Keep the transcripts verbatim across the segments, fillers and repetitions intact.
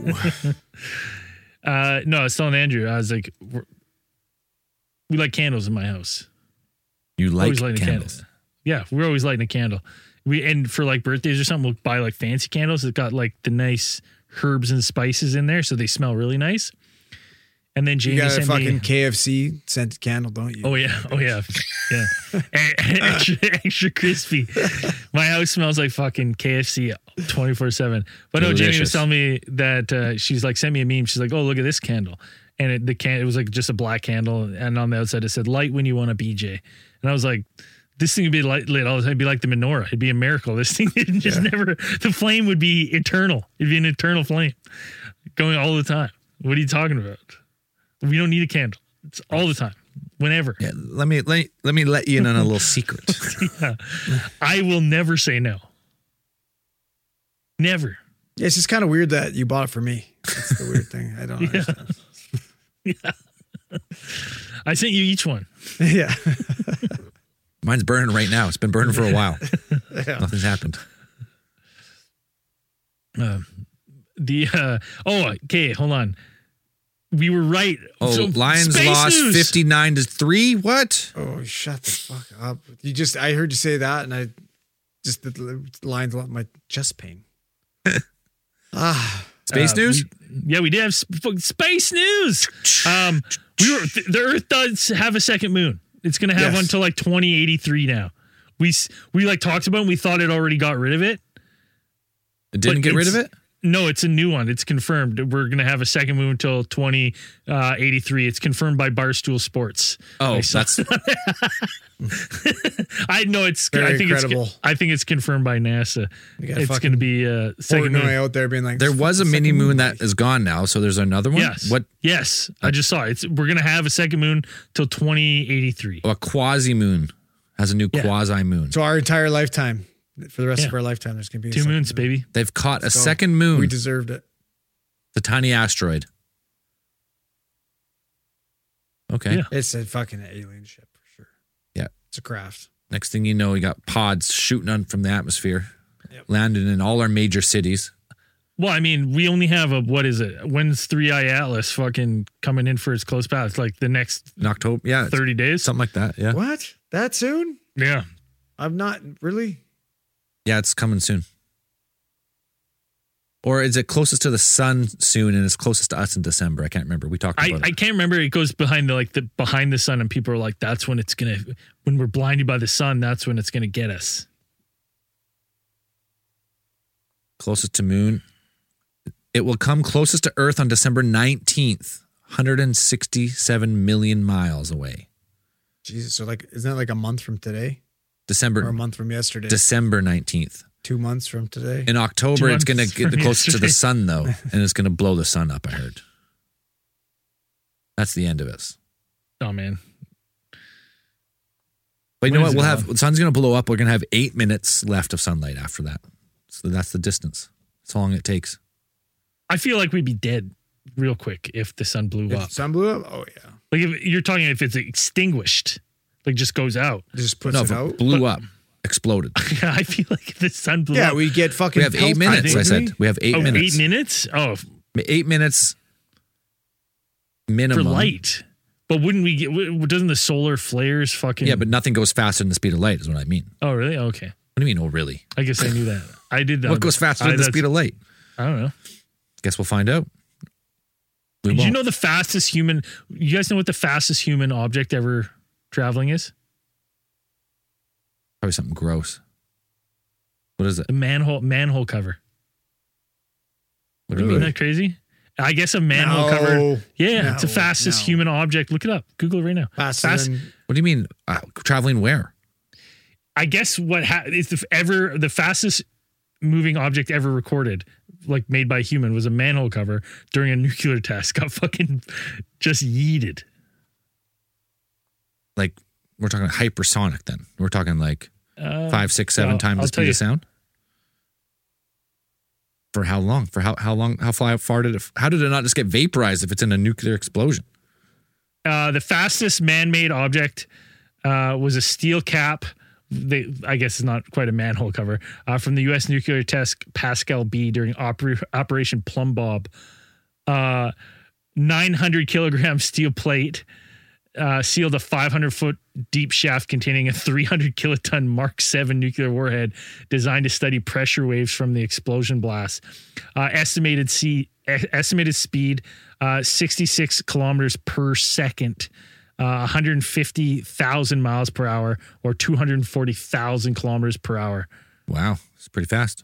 uh, no, I was telling Andrew, I was like, we're, we light candles in my house. You like candles? candles? Yeah, we're always lighting a candle. We and for like birthdays or something, we'll buy like fancy candles that got like the nice herbs and spices in there, so they smell really nice. And then Jamie you got a sent fucking me, K F C scented candle, don't you? Oh yeah, oh yeah, yeah. extra, extra crispy. My house smells like fucking K F C twenty-four seven. But no, Jamie was telling me that uh, she's like, sent me a meme. She's like, oh, look at this candle. And it, the can, it was like just a black candle. And on the outside, it said, light when you want a B J. And I was like, this thing would be light, lit all the time. It'd be like the menorah. It'd be a miracle. This thing would just yeah. never, the flame would be eternal. It'd be an eternal flame going all the time. What are you talking about? We don't need a candle. It's all the time. Whenever. Yeah, let me let, let me let you in on a little secret. yeah. I will never say no. Never. Yeah, it's just kind of weird that you bought it for me. That's the weird thing. I don't yeah. understand. yeah. I sent you each one. Yeah. Mine's burning right now. It's been burning for a while. yeah. Nothing's happened. Uh, the uh, oh, okay, hold on. We were right. Oh, so, Lions lost news. fifty-nine to three. What? Oh, shut the fuck up. You just, I heard you say that and I just, the Lions left my chest pain. ah, Space uh, news? We, yeah, we did have sp- space news. Um, we were, th- the Earth does have a second moon. It's going to have yes. one until like twenty eighty-three now. We, we like talked about it and we thought it already got rid of it. It didn't get rid of it? No, it's a new one. It's confirmed. We're going to have a second moon until twenty eighty-three. It's confirmed by Barstool Sports. Oh, that's. I know it's. Very I think incredible. it's. I think it's confirmed by NASA. It's going to be a second moon out there being like. There was a mini moon, moon that is gone now, so there's another one. Yes. What? Yes, I just saw it. It's, we're going to have a second moon till twenty eighty-three. Oh, a quasi moon has a new yeah. quasi moon. So our entire lifetime. For the rest yeah. of our lifetime, there's going to be two moons, moon. baby. They've caught Let's a go. second moon. We deserved it. The tiny asteroid. Okay. Yeah. It's a fucking alien ship for sure. Yeah. It's a craft. Next thing you know, we got pods shooting on from the atmosphere, yep. landing in all our major cities. Well, I mean, we only have a, what is it? When's three I Atlas fucking coming in for its close path? Like the next in October, yeah, thirty days? Something like that, yeah. What? That soon? Yeah. I'm not really... Yeah, it's coming soon. Or is it closest to the sun soon and it's closest to us in December? I can't remember. We talked about I, it. I can't remember. It goes behind the like the behind the sun and people are like, that's when it's gonna when we're blinded by the sun, that's when it's gonna get us. Closest to moon. It will come closest to Earth on December nineteenth, one hundred sixty-seven million miles away. Jesus, so like isn't that like a month from today? December. Or a month from yesterday. December nineteenth. Two months from today. In October, it's going to get closer to the sun, though, and it's going to blow the sun up, I heard. That's the end of us. Oh, man. But you when know what? We'll have, the sun's going to blow up. We're going to have eight minutes left of sunlight after that. So that's the distance. That's how long it takes. I feel like we'd be dead real quick if the sun blew if up. The sun blew up? Oh, yeah. Like if you're talking if it's extinguished, like just goes out. It just puts no, it out? It blew up. Exploded. I feel like the sun blew yeah, up. Yeah, we get fucking. We have eight minutes. I said we have eight oh, minutes. Eight minutes. Oh, eight minutes minimum for light. But wouldn't we get? Doesn't the solar flares fucking? Yeah, but nothing goes faster than the speed of light. Is what I mean. Oh, really? Okay. What do you mean? Oh, really? I guess I knew that. I did that. What goes faster I, than the speed of light? I don't know. Guess we'll find out. We did won't. You know the fastest human? You guys know what the fastest human object ever traveling is? Probably something gross. What is it? The manhole manhole cover. What do you Isn't mean? that crazy? I guess a manhole no, cover. Yeah, no, it's the fastest no. human object. Look it up. Google it right now. Faster Fast, than, what do you mean? Uh, traveling where? I guess what ha- is the ever the fastest moving object ever recorded, like made by a human, was a manhole cover during a nuclear test. Got fucking just yeeted. Like we're talking hypersonic. Then we're talking like uh, five, six, seven well, times I'll the speed of sound. For how long? For how how long? How far, how far did it? How did it not just get vaporized if it's in a nuclear explosion? Uh, the fastest man-made object uh, was a steel cap. They, I guess it's not quite a manhole cover uh, from the U S nuclear test Pascal B during oper- Operation Plum Bob Uh, nine hundred kilogram steel plate uh, sealed a five hundred foot deep shaft containing a three hundred kiloton Mark seven nuclear warhead designed to study pressure waves from the explosion blast. Uh, estimated sea, estimated speed, uh, sixty-six kilometers per second, uh, one hundred fifty thousand miles per hour, or two hundred forty thousand kilometers per hour. Wow. It's pretty fast.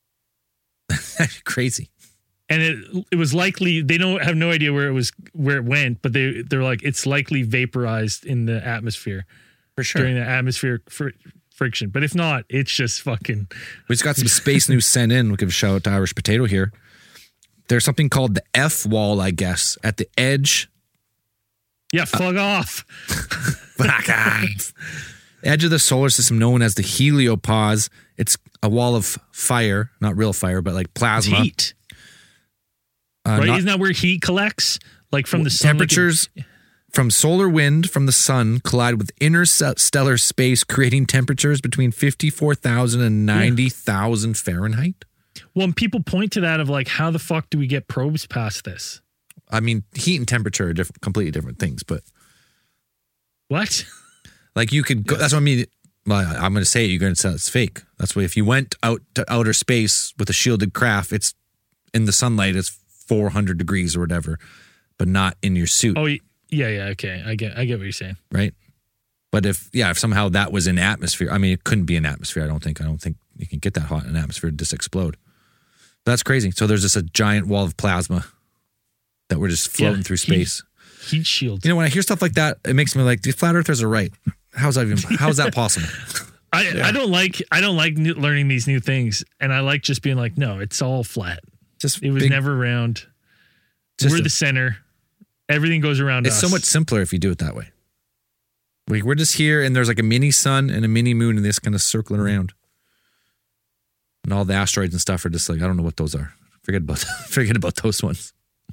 Crazy. And it it was likely, they don't have no idea where it was, where it went, but they, they're like, it's likely vaporized in the atmosphere. For sure. During the atmospheric fr- friction. But if not, it's just fucking. We just got some space news sent in. We'll give a shout out to Irish Potato here. There's something called the F wall, I guess, at the edge. Yeah, fuck uh, off. Fuck off. Edge of the solar system known as the heliopause. It's a wall of fire, not real fire, but like plasma. Heat. Uh, right? not, Isn't that where heat collects? Like from the sun? Temperatures like it, from solar wind from the sun collide with interstellar space, creating temperatures between fifty-four thousand and ninety thousand yeah. Fahrenheit. Well, and people point to that of like, how the fuck do we get probes past this? I mean, heat and temperature are different, completely different things, but. What? Like you could go, that's what I mean. Well, I'm going to say it, you're going to say it's fake. That's why if you went out to outer space with a shielded craft, it's in the sunlight, it's four hundred degrees or whatever, but not in your suit. Oh, yeah, yeah, okay. I get I get what you're saying. Right? But if, yeah, if somehow that was in atmosphere, I mean, it couldn't be in atmosphere, I don't think. I don't think you can get that hot in an atmosphere to just explode. That's crazy. So there's just a giant wall of plasma that we're just floating yeah, through space. Heat, heat shield. You know, when I hear stuff like that, it makes me like, the flat earthers are right. How's that even, how is that possible? I, yeah. I don't like I don't like new, learning these new things, and I like just being like, no, it's all flat. Just it was big, never round. We're a, the center. Everything goes around it's us. It's so much simpler if you do it that way. We, we're just here, and there's like a mini sun and a mini moon, and this kind of circling around. And all the asteroids and stuff are just like, I don't know what those are. Forget about forget about those ones.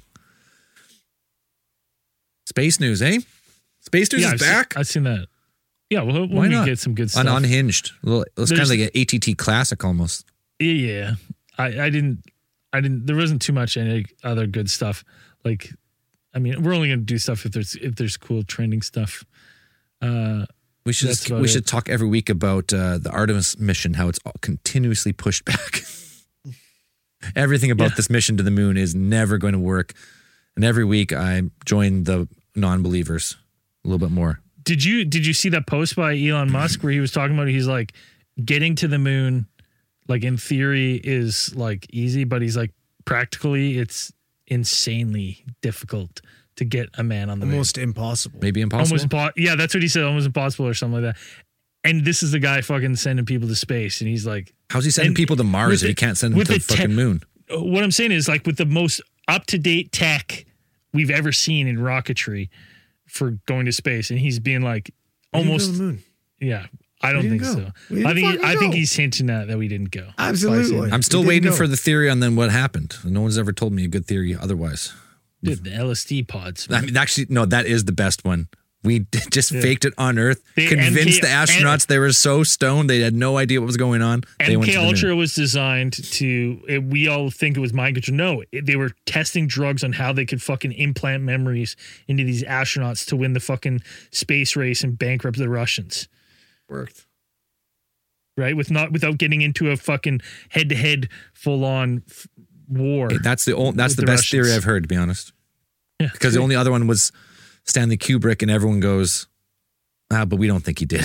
Space news, eh? Space news yeah, is I've back. Seen, I've seen that. Yeah, well, why we not? Get some good stuff. On Unhinged. Well, it's kind of like an A T T classic almost. Yeah, I, I didn't, I didn't. There wasn't too much any other good stuff. Like, I mean, we're only going to do stuff if there's if there's cool trending stuff. Uh, we should just, we it. should talk every week about uh, the Artemis mission, how it's continuously pushed back. Everything about yeah. this mission to the moon is never going to work, and every week I join the non-believers a little bit more. Did you did you see that post by Elon Musk where he was talking about, he's like, getting to the moon, like in theory is like easy, but he's like practically it's insanely difficult to get a man on the moon. Almost impossible. Maybe impossible. Almost impo- yeah, that's what he said. Almost impossible or something like that. And this is the guy fucking sending people to space, and he's like, how's he sending people to Mars if he can't send them to the fucking te- moon? What I'm saying is, like, with the most up to date tech we've ever seen in rocketry for going to space, and he's being like almost the moon. Yeah, I don't think go. so. I think he, I think he's hinting at that we didn't go. Absolutely. I'm still waiting go. for the theory on then what happened. No one's ever told me a good theory otherwise. Dude, the L S D pods. Man. I mean, actually, no, that is the best one. We just yeah. faked it on Earth, they, convinced M K, the astronauts they were so stoned they had no idea what was going on. They M K Ultra was designed to, it, we all think it was mind control. No, it, they were testing drugs on how they could fucking implant memories into these astronauts to win the fucking space race and bankrupt the Russians. Worked. Right? With not without getting into a fucking head-to-head full-on f- war. Hey, that's the only, that's the, the best Russians. theory I've heard, to be honest. Yeah, because the only other one was Stanley Kubrick, and everyone goes, ah, but we don't think he did.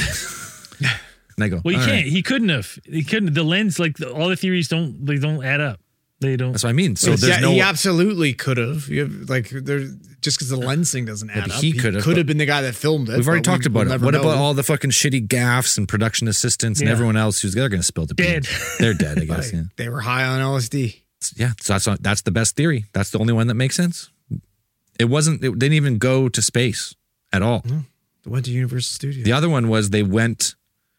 And I go, well, you can't. Right. He couldn't have. He couldn't. The lens, like the, all the theories, don't they don't add up. They don't. That's what I mean. So well, there's yeah, no. He absolutely could have. You have like there, just because the lens thing doesn't add Maybe up. he He could have. could have been the guy that filmed it. We've already but talked we, about we'll it. What know. about all the fucking shitty gaffs and production assistants and Yeah. everyone else who's they're going to spill the Dead. beans? They're dead, I guess. Like, Yeah. They were high on L S D. Yeah. So that's not, that's the best theory. That's the only one that makes sense. It wasn't. It didn't even go to space at all. No, they went to Universal Studios. The other one was they went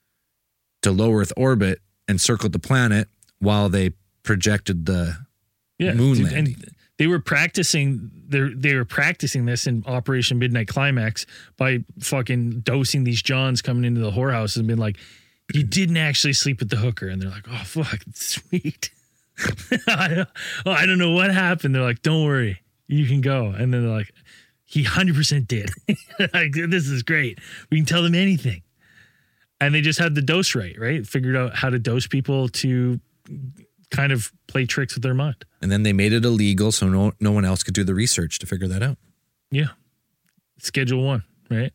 to low Earth orbit and circled the planet while they projected the yeah, moon dude, landing. and they were practicing. They they were practicing this in Operation Midnight Climax by fucking dosing these Johns coming into the whorehouse and being like, "You didn't actually sleep with the hooker," and they're like, "Oh fuck, sweet." I, don't, well, I don't know what happened. They're like, "Don't worry, you can go. And then they're like, he one hundred percent did. Like, this is great. We can tell them anything. And they just had the dose right, right? Figured out how to dose people to kind of play tricks with their mind. And then they made it illegal so no no one else could do the research to figure that out. Yeah. Schedule one, right?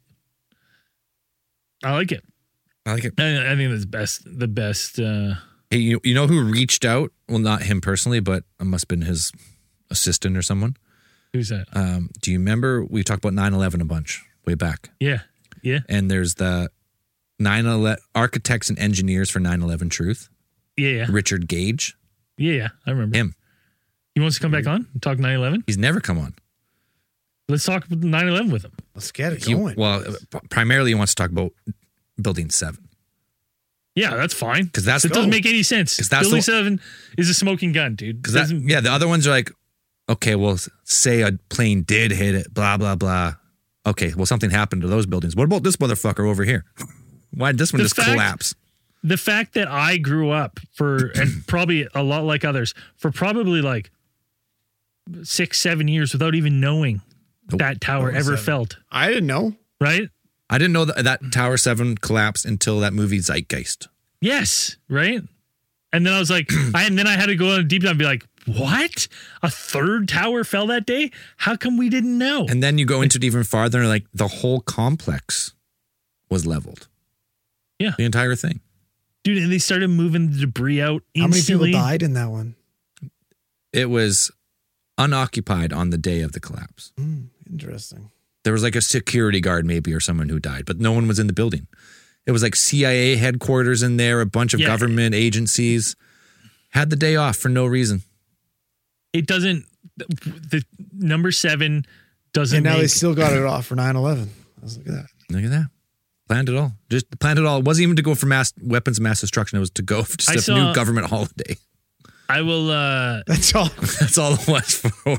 I like it. I like it. I, I think that's best. The best. Uh, Hey, you, you know who reached out? Well, not him personally, but it must have been his assistant or someone. who's that? Um, do you remember we talked about nine eleven a bunch way back? Yeah. Yeah. And there's the nine eleven architects and engineers for nine eleven Truth. Yeah. Yeah. Richard Gage. Yeah. Yeah. I remember Him. He wants to come back on and talk nine eleven. He's never come on. Let's talk nine eleven with him. Let's get it He, going. well, primarily he wants to talk about Building seven. Yeah, that's fine. 'Cause that's it the- doesn't make any sense. 'Cause that's Building the- seven is a smoking gun, dude. Because that, Doesn't- yeah, the other ones are like, okay, well, say a plane did hit it, blah, blah, blah. Okay, well, something happened to those buildings. What about this motherfucker over here? Why did this one The just fact- collapse? the fact that I grew up for, and probably a lot like others, for probably like six, seven years without even knowing Nope. that tower Oh, ever seven. felt, I didn't know. right? I didn't know that, that Tower seven collapsed until that movie Zeitgeist. Yes, right? And then I was like, I, and then I had to go on a deep dive and be like, what? A third tower fell that day? How come we didn't know? And then you go into it even farther, and like the whole complex was leveled. Yeah. The entire thing. Dude, and they started moving the debris out How many instantly. people died in that one? It was unoccupied on the day of the collapse. Hmm, interesting. There was like a security guard maybe or someone who died, but no one was in the building. It was like C I A headquarters in there, a bunch of Yeah. government agencies. Had the day off for no reason. It doesn't, the number seven doesn't And now make, they still got it off for nine eleven. I was like, look at that. Look at that. Planned it all. Just planned it all. It wasn't even to go for mass weapons of mass destruction. It was to go for just I a saw- new government holiday. I will, uh, That's all. That's all it was for.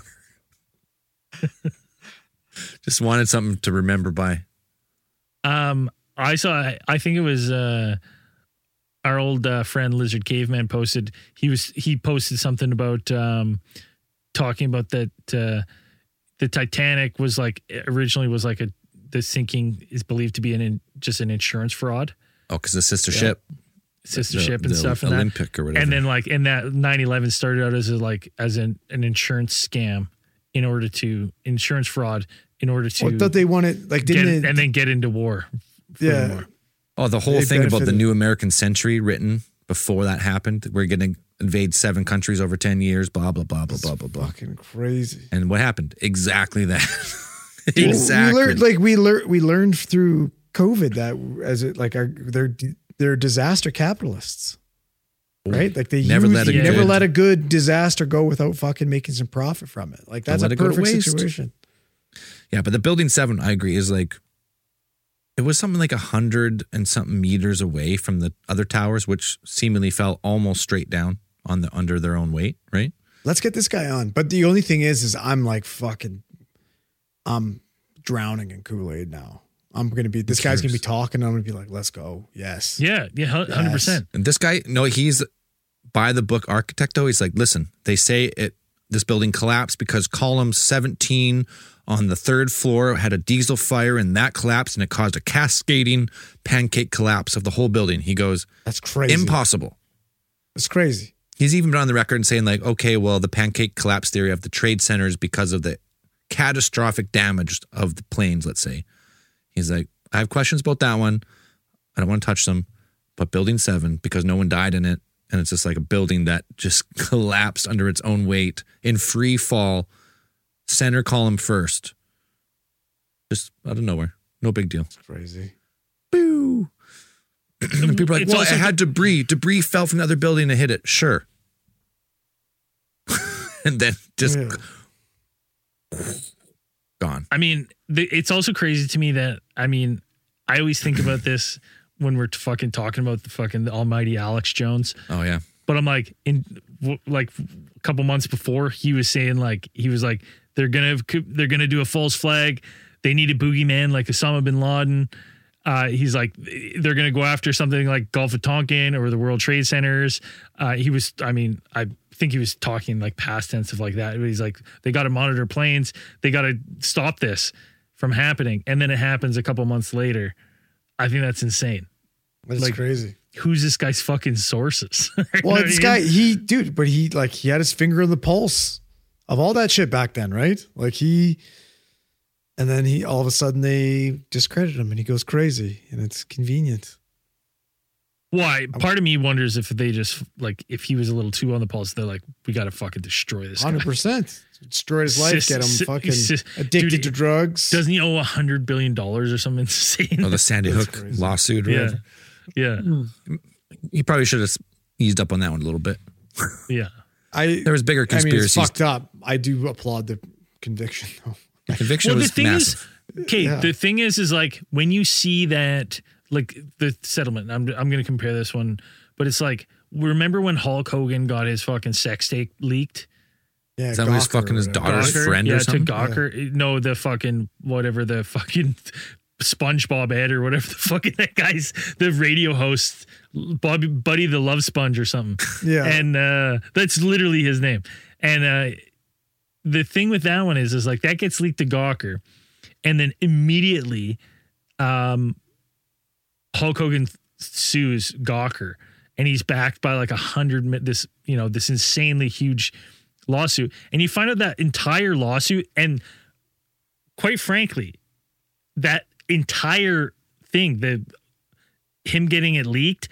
Just wanted something to remember by. um, I saw, I think it was, uh, our old uh, friend Lizard Caveman posted, he was, he posted something about, um, talking about that, uh, the Titanic was like, originally was like a, the sinking is believed to be an, in, just an insurance fraud, Oh, because the sister ship. sister the- ship and the stuff. And that. Olympic or whatever. And then like, and that nine eleven started out as a, like, as an, an insurance scam in order to, insurance fraud in order to Well, I thought they wanted, like, get, didn't they? and then get into war. for Yeah. the war. Oh, the whole They thing about the benefited. new American century written before that happened. We're going to invade seven countries over ten years, blah, blah, blah, blah, blah, blah, blah. fucking crazy. And what happened? Exactly that. Well, exactly. We learned, like we learned, we learned through COVID that as it like our, they're they're disaster capitalists, right? Like they Never use, let a you never good- let a good disaster go without fucking making some profit from it. Like that's let a it go to perfect waste. situation. Yeah, but the building seven, I agree, is like, it was something like a hundred and something meters away from the other towers, which seemingly fell almost straight down on the under their own weight, right? Let's get this guy on. But the only thing is, is I'm like fucking, I'm drowning in Kool-Aid now. I'm gonna be this guy's gonna be talking. And I'm gonna be like, let's go. Yes. Yeah. Yeah. Hundred percent. And this guy, no, he's by the book architect though. He's like, listen, they say it this building collapsed because column seventeen on the third floor had a diesel fire and that collapsed and it caused a cascading pancake collapse of the whole building. He goes, That's crazy. impossible. It's crazy. He's even been on the record and saying like, okay, well, the pancake collapse theory of the trade centers because of the catastrophic damage of the planes, let's say. He's like, I have questions about that one. I don't want to touch them. But building seven, because no one died in it, and it's just like a building that just collapsed under its own weight in free fall, center column first. Just out of nowhere. No big deal. It's crazy. Boo. And people are like, It's well, also it had debris. Debris fell from the other building and hit it. Sure. And then just Yeah. gone. I mean, the, it's also crazy to me that, I mean, I always think about this when we're fucking talking about the fucking almighty Alex Jones. Oh, yeah. But I'm like, in w- like a couple months before, he was saying like, he was like, they're gonna they're gonna do a false flag. They need a boogeyman like Osama bin Laden. Uh, he's like, they're going to go after something like Gulf of Tonkin or the World Trade Centers. Uh, he was, I mean, I think he was talking like past tense of like that. He's like, they got to monitor planes. They got to stop this from happening. And then it happens a couple months later. I think that's insane. That's like, crazy. Who's this guy's fucking sources? Well, this guy, he, dude, but he like, he had his finger on the pulse of all that shit back then, right? Like he, and then he, all of a sudden they discredit him and he goes crazy and it's convenient. Why? Part of me wonders if they just like if he was a little too on the pulse, they're like, we got to fucking destroy this guy. one hundred percent. Destroy his life, Sis- get him sis- fucking sis- addicted dude, to drugs. Doesn't he owe a hundred billion dollars or something insane? Oh, the Sandy That's Hook crazy. lawsuit or yeah, whatever. yeah, He probably should have eased up on that one a little bit. yeah. I, There was bigger I mean, conspiracies. it's fucked up. I do applaud the conviction though. Conviction Well, the was thing massive. is, okay, Yeah. the thing is, is like when you see that, like the settlement. I'm I'm going to compare this one, but it's like remember when Hulk Hogan got his fucking sex tape leaked? Yeah, Is that when he was Gawker or fucking his whatever. daughter's Gawker? friend yeah, or something? to Gawker. No, the fucking whatever the fucking SpongeBob Ed or whatever the fucking that guy's the radio host, Bobby Buddy the Love Sponge or something. Yeah. and uh, that's literally his name. And uh, the thing with that one is, is like that gets leaked to Gawker, and then immediately, um, Hulk Hogan sues Gawker, and he's backed by like a hundred this you know this insanely huge lawsuit, and you find out that entire lawsuit, and quite frankly, that entire thing, the him getting it leaked,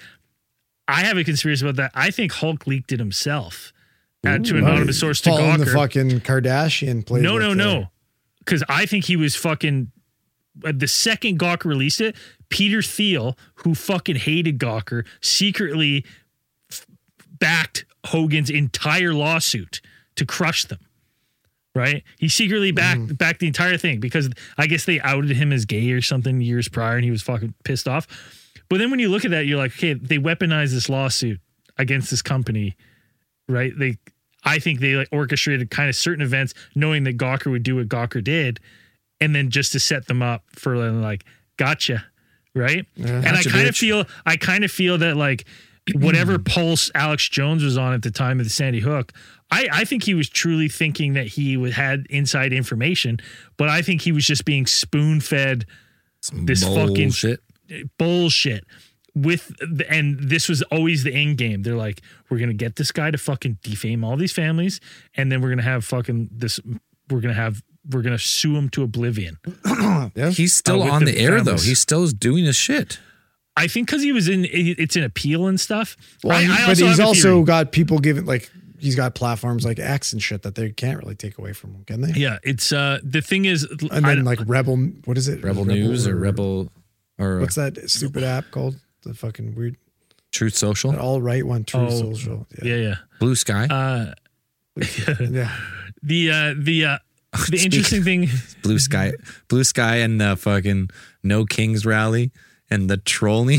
I have a conspiracy about that. I think Hulk leaked it himself uh, to an anonymous source to Following the Gawker. fucking Kardashian playbook. No, no, there. no. Because I think he was fucking. uh, The second Gawker released it, Peter Thiel, who fucking hated Gawker, secretly f- backed Hogan's entire lawsuit to crush them. Right? He secretly backed Mm-hmm. backed the entire thing because I guess they outed him as gay or something years prior, and he was fucking pissed off. But then when you look at that, you're like, okay, they weaponized this lawsuit against this company, right? They, I think they like orchestrated kind of certain events, knowing that Gawker would do what Gawker did, and then just to set them up for like, gotcha, right? Yeah. and Gotcha, I kind of bitch. feel, I kind of feel that like whatever pulse Alex Jones was on at the time of the Sandy Hook, I, I think he was truly thinking that he would, had inside information, but I think he was just being spoon fed Some this fucking bullshit. bullshit with the, and this was always the end game. They're like, we're gonna get this guy to fucking defame all these families, and then we're gonna have fucking this. We're gonna have we're gonna sue him to oblivion. Yeah. He's still Uh, with on the the, air though. families. He still is doing his shit. I think because he was in, it's an appeal and stuff. Well, I, he- I but he's have a also theory. got people giving like he's got platforms like X and shit that they can't really take away from him, can they? Yeah, it's uh the thing is, And I, then like Rebel, what is it? Rebel News or Rebel or What's that stupid app called? The fucking weird, Truth Social, that all right one, True Oh, Social. yeah, yeah. Blue Sky. Uh, Yeah. the uh the uh the interesting thing. Blue Sky, Blue Sky, and the fucking No Kings rally and the trolling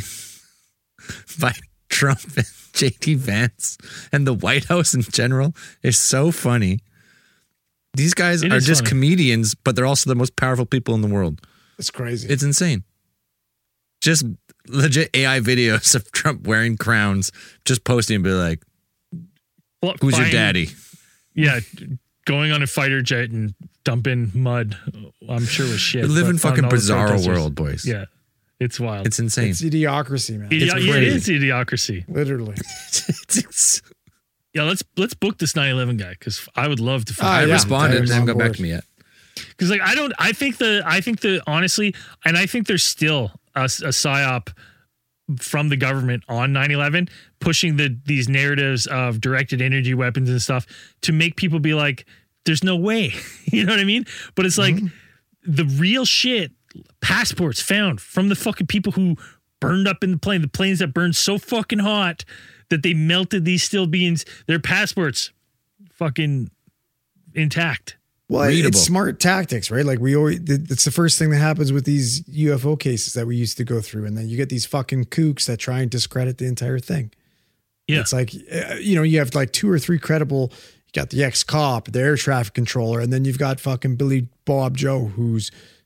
by Trump and J D Vance and the White House in general is so funny. These guys It are is just funny. comedians, but they're also the most powerful people in the world. It's crazy. It's insane. Just legit A I videos of Trump wearing crowns, just posting and be like, Well, "Who's your buying- daddy?" Yeah, going on a fighter jet and dumping mud, I'm sure was shit. We live in but on fucking all the bizarro protesters- world, boys. Yeah, it's wild. It's insane. It's idiocracy, man. Idi- it's yeah, it crazy. is idiocracy. Literally. It's- it's- Yeah, let's let's book this nine eleven guy because I would love to. Ah, I yeah. responded and I'm they haven't on got back board. to me yet. Because like I don't, I think the, I think the honestly, and I think there's still a, a psyop from the government on nine eleven pushing the these narratives of directed energy weapons and stuff to make people be like, there's no way, you know what I mean? But it's like the real shit. Passports found from the fucking people who burned up in the plane, the planes that burned so fucking hot that they melted these steel beams. Their passports, fucking intact. Well, Readable. it's smart tactics, right? Like we always, it's the first thing that happens with these U F O cases that we used to go through. And then you get these fucking kooks that try and discredit the entire thing. Yeah. It's like, uh, you know, you have like two or three credible, you got the ex-cop, the air traffic controller, and then you've got fucking Billy Bob Joe, who's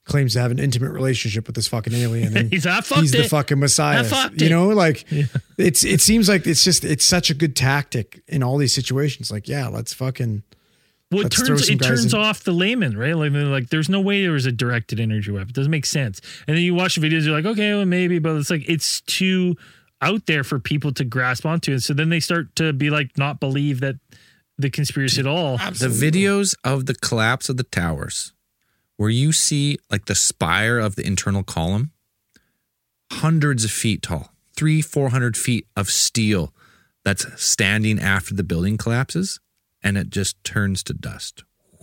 claims to have an intimate relationship with this fucking alien. And he's I fucked he's it. the fucking Messiah. I fucked you it. know, like Yeah. it's it seems like it's just it's such a good tactic in all these situations. Like, yeah, let's fucking Well, it let's throw turns some it guys turns in. off the layman, right? Like, they're like, there's no way there was a directed energy weapon. It doesn't make sense. And then you watch the videos, you're like, okay, well, maybe, but it's like it's too out there for people to grasp onto, and so then they start to be like, not believe that the conspiracy at all. The videos of the collapse of the towers, where you see like the spire of the internal column, hundreds of feet tall, three, four hundred feet of steel that's standing after the building collapses, and it just turns to dust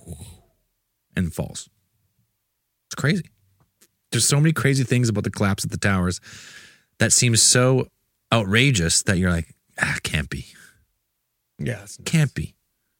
and falls. It's crazy. There's so many crazy things about the collapse of the towers that seems so outrageous that you're like, ah, can't be. Yeah, it's Can't be.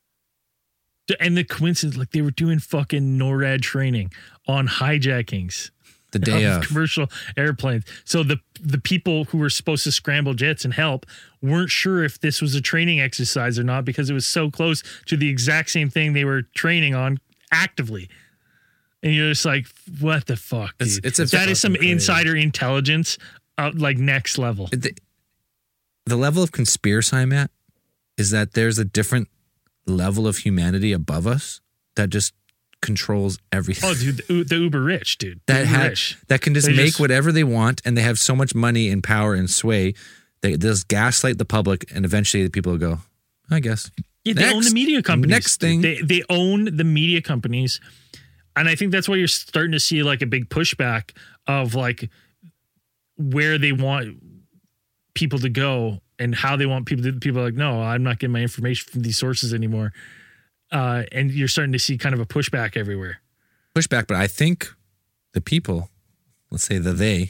And the coincidence, like they were doing fucking NORAD training on hijackings The day of of. commercial airplanes. So the the people who were supposed to scramble jets and help weren't sure if this was a training exercise or not because it was so close to the exact same thing they were training on actively. And you're just like, what the fuck, dude? It's- it's a that is some fucking crazy. insider intelligence, uh, like next level. The, the level of conspiracy I'm at is that there's a different level of humanity above us that just controls everything. Oh, dude, the, the uber rich, dude. The that uber ha- rich. that can just They make just- whatever they want, and they have so much money and power and sway. They just gaslight the public, and eventually the people will go, I guess. Yeah, they own Next- the media companies. next thing. They they own the media companies. And I think that's why you're starting to see like a big pushback of like where they want people to go and how they want people to people are like, no, I'm not getting my information from these sources anymore. Uh, and you're starting to see kind of a pushback everywhere. Pushback, but I think the people, let's say the they,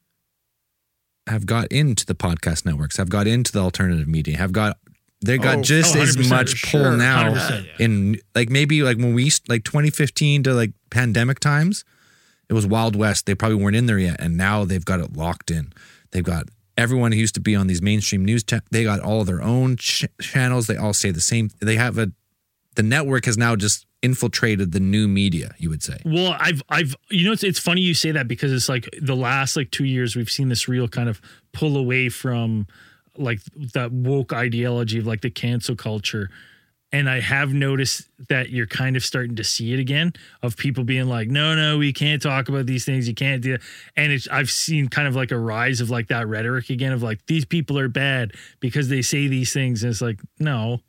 have got into the podcast networks, have got into the alternative media, have got they got Oh, just oh, as one hundred percent, much pull sure, now one hundred percent, yeah. in like maybe like when we like twenty fifteen to like pandemic times, it was Wild West. They probably weren't in there yet, and now they've got it locked in. They've got everyone who used to be on these mainstream news. Cha- they got all of their own ch- channels. They all say the same. They have a the network has now just infiltrated the new media. You would say. Well, I've, I've, you know, it's, it's funny you say that because it's like the last like two years we've seen this real kind of pull away from like that woke ideology of like the cancel culture. And I have noticed that you're kind of starting to see it again of people being like, no, no, we can't talk about these things. You can't do it. And it's, I've seen kind of like a rise of like that rhetoric again of like, these people are bad because they say these things. And it's like, no,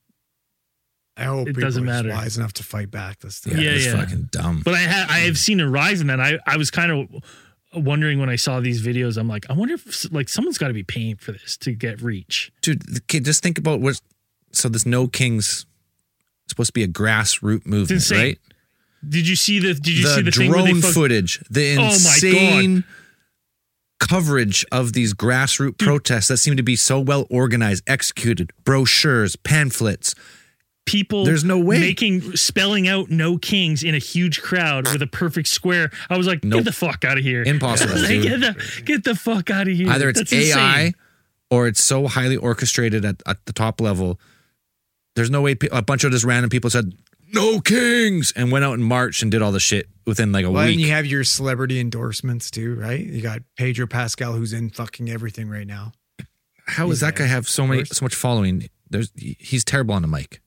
I hope It people doesn't are just matter. wise enough to fight back this time. Yeah, Yeah, it's yeah. fucking dumb. but I ha- I have seen a rise in that. I, I was kind of wondering when I saw these videos, I'm like, I wonder if like someone's got to be paying for this to get reach. Dude, the kid, just think about what. So this No Kings supposed to be a grassroots movement, insane. right? Did you see the, did you the see the thing where they drone fuck- footage, the Oh my insane coverage of these grassroots protests that seem to be so well organized, executed, brochures, pamphlets. people There's no way. making spelling out no kings in a huge crowd with a perfect square. I was like, Nope. get the fuck out of here. Impossible, Like, dude. get the get the fuck out of here. Either it's That's A I insane. or it's so highly orchestrated at, at the top level. There's no way pe- a bunch of just random people said, no kings, and went out and marched and did all the shit within like a Well, and week. you have your celebrity endorsements too, right? You got Pedro Pascal, who's in fucking everything right now. How does that guy have so many, so much following? There's he's terrible on the mic.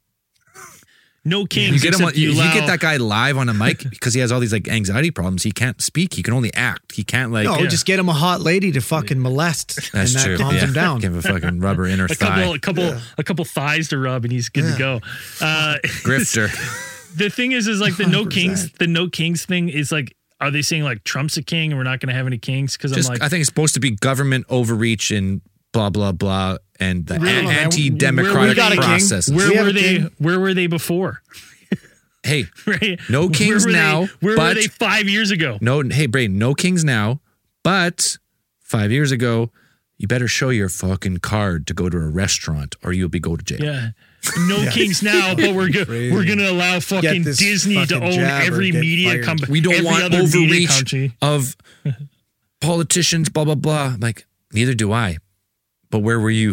No kings. You get him. On, except you, you allow- get that guy live on a mic because he has all these like anxiety problems. He can't speak. He can only act. He can't like. No, yeah. just get him a hot lady to fucking molest, That's and that true. calms yeah. him down. Give him a fucking rubber inner a thigh. couple, a couple, a couple thighs to rub, and he's good to go. Uh, Grifter. the thing is, is like the no one hundred kings, percent. the no kings thing is like, are they saying like Trump's a king and we're not going to have any kings? Because I'm Just, like, I think it's supposed to be government overreach and blah blah blah, and the Really? an- Where- anti-democratic we got a king. process. where We have were a they? king. Where were they before? Hey, Right? No Where kings were they- now, Where were but- they five years ago? no, hey, Braden, no kings now, but five years ago, you better show your fucking card to go to a restaurant, or you'll be go to jail. Yeah. No kings now, but we're go- Crazy. we're gonna allow fucking this Disney to fucking own jabber, every get media fired. company. We don't every want other media overreach company. of politicians, blah, blah, blah. Like, neither do I. But where were you? Yeah.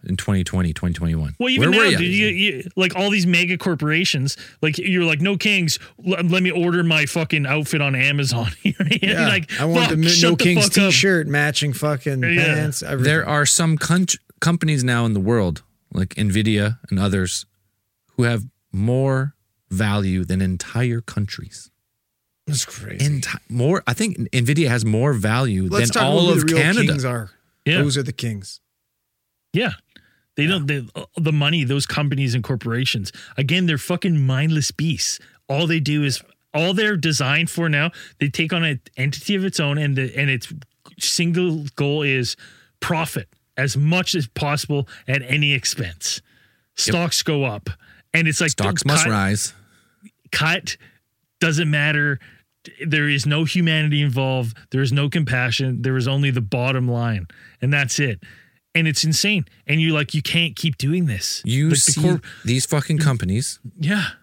in twenty twenty, twenty twenty-one? Well, even Where now, were you? dude, you, you, like all these mega corporations, like you're like, no Kings, l- let me order my fucking outfit on Amazon. Yeah, like, I want fuck, the shut No the Kings fuck up. t-shirt, matching fucking Yeah. pants. Everything. There are some con- companies now in the world, like NVIDIA and others, who have more value than entire countries. That's crazy. Enti- more, I think NVIDIA has more value Let's than talk all about who of the real Canada. Kings are. Yeah. Those are the kings. Yeah. They don't, they, the money, those companies and corporations, again, they're fucking mindless beasts. All they do is, all they're designed for now, they take on an entity of its own, and the, and its single goal is profit as much as possible at any expense. Stocks go up, and it's like Stocks cut, must rise. Cut doesn't matter. There is no humanity involved. There is no compassion. There is only the bottom line, and that's it. And it's insane. And you like, you can't keep doing this. You like see the cor- these fucking companies yeah.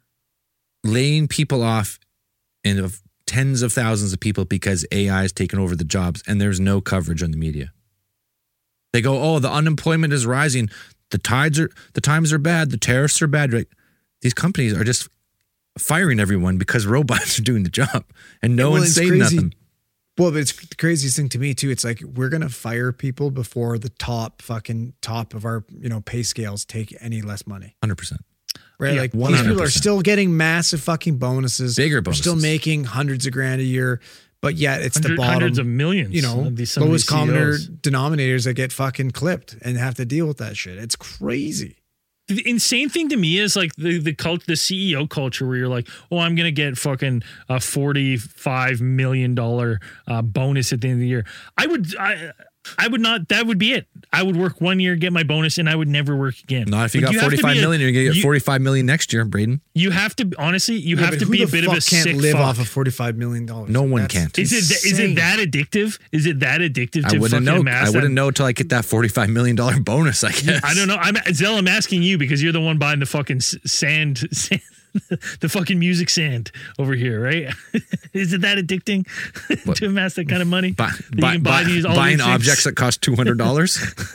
laying people off in of tens of thousands of people because A I has taken over the jobs, and there's no coverage on the media. They go, oh, the unemployment is rising. The tides are, the times are bad. The tariffs are bad. Right? These companies are just firing everyone because robots are doing the job, and no Well, one's it's saying crazy. nothing. Well, but it's the craziest thing to me too. It's like we're gonna fire people before the top fucking top of our you know pay scales take any less money, one hundred percent. right? Yeah, like one these hundred people are percent. still getting massive fucking bonuses, Bigger They're bonuses. still making hundreds of grand a year, but yet it's Hundred, the bottom, hundreds of millions. you know, of these, some of lowest these C E Os. common denominators that get fucking clipped and have to deal with that shit. It's crazy. The insane thing to me is like the the cult, the C E O culture where you're like, oh, I'm gonna get fucking a forty-five million dollar uh, bonus at the end of the year. I would, I, I would not. That would be it. I would work one year, get my bonus, and I would never work again. Not if you Like, got have to forty-five be a- million, you're gonna get you- forty-five million next year, Braden. You have to honestly, you Yeah, have but to who be a the bit of a fuck can't sick live fuck. off of forty-five million dollars. No one That's can't. Is it is insane. it that addictive? Is it that addictive I to wouldn't fucking know. amass I wouldn't that? know until I get that forty-five million dollar bonus. I guess. I don't know. I'm Zell. I'm asking you because you're the one buying the fucking s- sand, sand the fucking music sand over here, right? Is it that addicting to amass that kind of money? Buy, That you buy, can buy buy- these all buying these things? objects that cost two hundred dollars.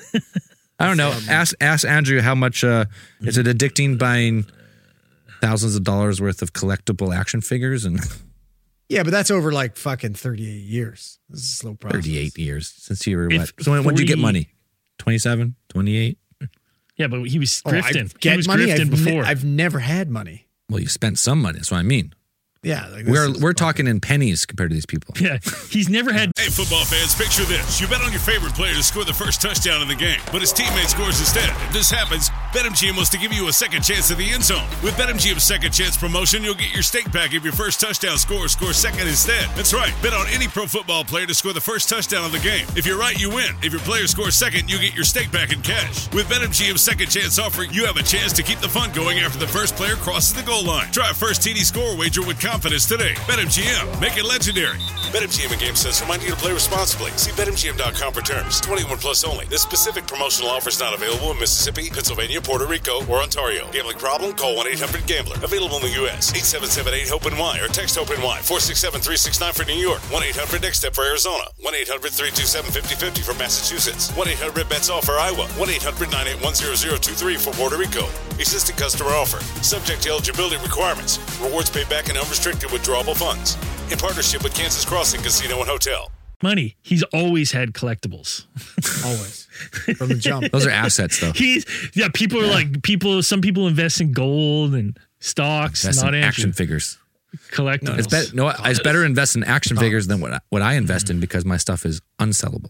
I don't know. Ask ask Andrew how much uh, is it addicting buying thousands of dollars worth of collectible action figures and Yeah, but that's over like fucking thirty-eight years. This is a slow process. thirty-eight years since you were If what? So when, when did you get forty money? twenty-seven, twenty-eight? Yeah, but he was Oh, I grifting. he get was money. grifting I've, before. ne- I've never had money. Well, you spent some money. That's what I mean. Yeah, like this We're is we're fucking- talking in pennies compared to these people. yeah, he's never had. Hey, football fans, picture this. You bet on your favorite player to score the first touchdown in the game, but his teammate scores instead. If this happens, BetMGM wants to give you a second chance at the end zone. With BetMGM's second chance promotion, you'll get your stake back if your first touchdown scorer scores second instead. That's right. Bet on any pro football player to score the first touchdown of the game. If you're right, you win. If your player scores second, you get your stake back in cash. With BetMGM's second chance offer, you have a chance to keep the fun going after the first player crosses the goal line. Try a first T D score wager with confidence today. BetMGM. Make it legendary. BetMGM and GameSense remind you to play responsibly. See Bet M G M dot com for terms. twenty-one plus only. This specific promotional offer is not available in Mississippi, Pennsylvania, Puerto Rico, or Ontario. Gambling problem? Call one eight hundred gambler. Available in the U S. eight seven seven eight hope N Y or text HOPE-NY. four six seven three six nine for New York. one eight hundred next step for Arizona. one eight hundred three two seven five zero five zero for Massachusetts. one eight hundred bets all for Iowa. one eight hundred nine eight one zero zero two three for Puerto Rico. Existing customer offer. Subject to eligibility requirements. Rewards paid back in unrestricted withdrawable funds. In partnership with Kansas Crossing Casino and Hotel. money. He's always had collectibles. always from the jump. Those are assets, though. He's yeah. People are like people. Some people invest in gold and stocks, That's not in action action figures. collectibles. It's better. No, it's better to invest in action figures than what I, what I invest in because my stuff is unsellable.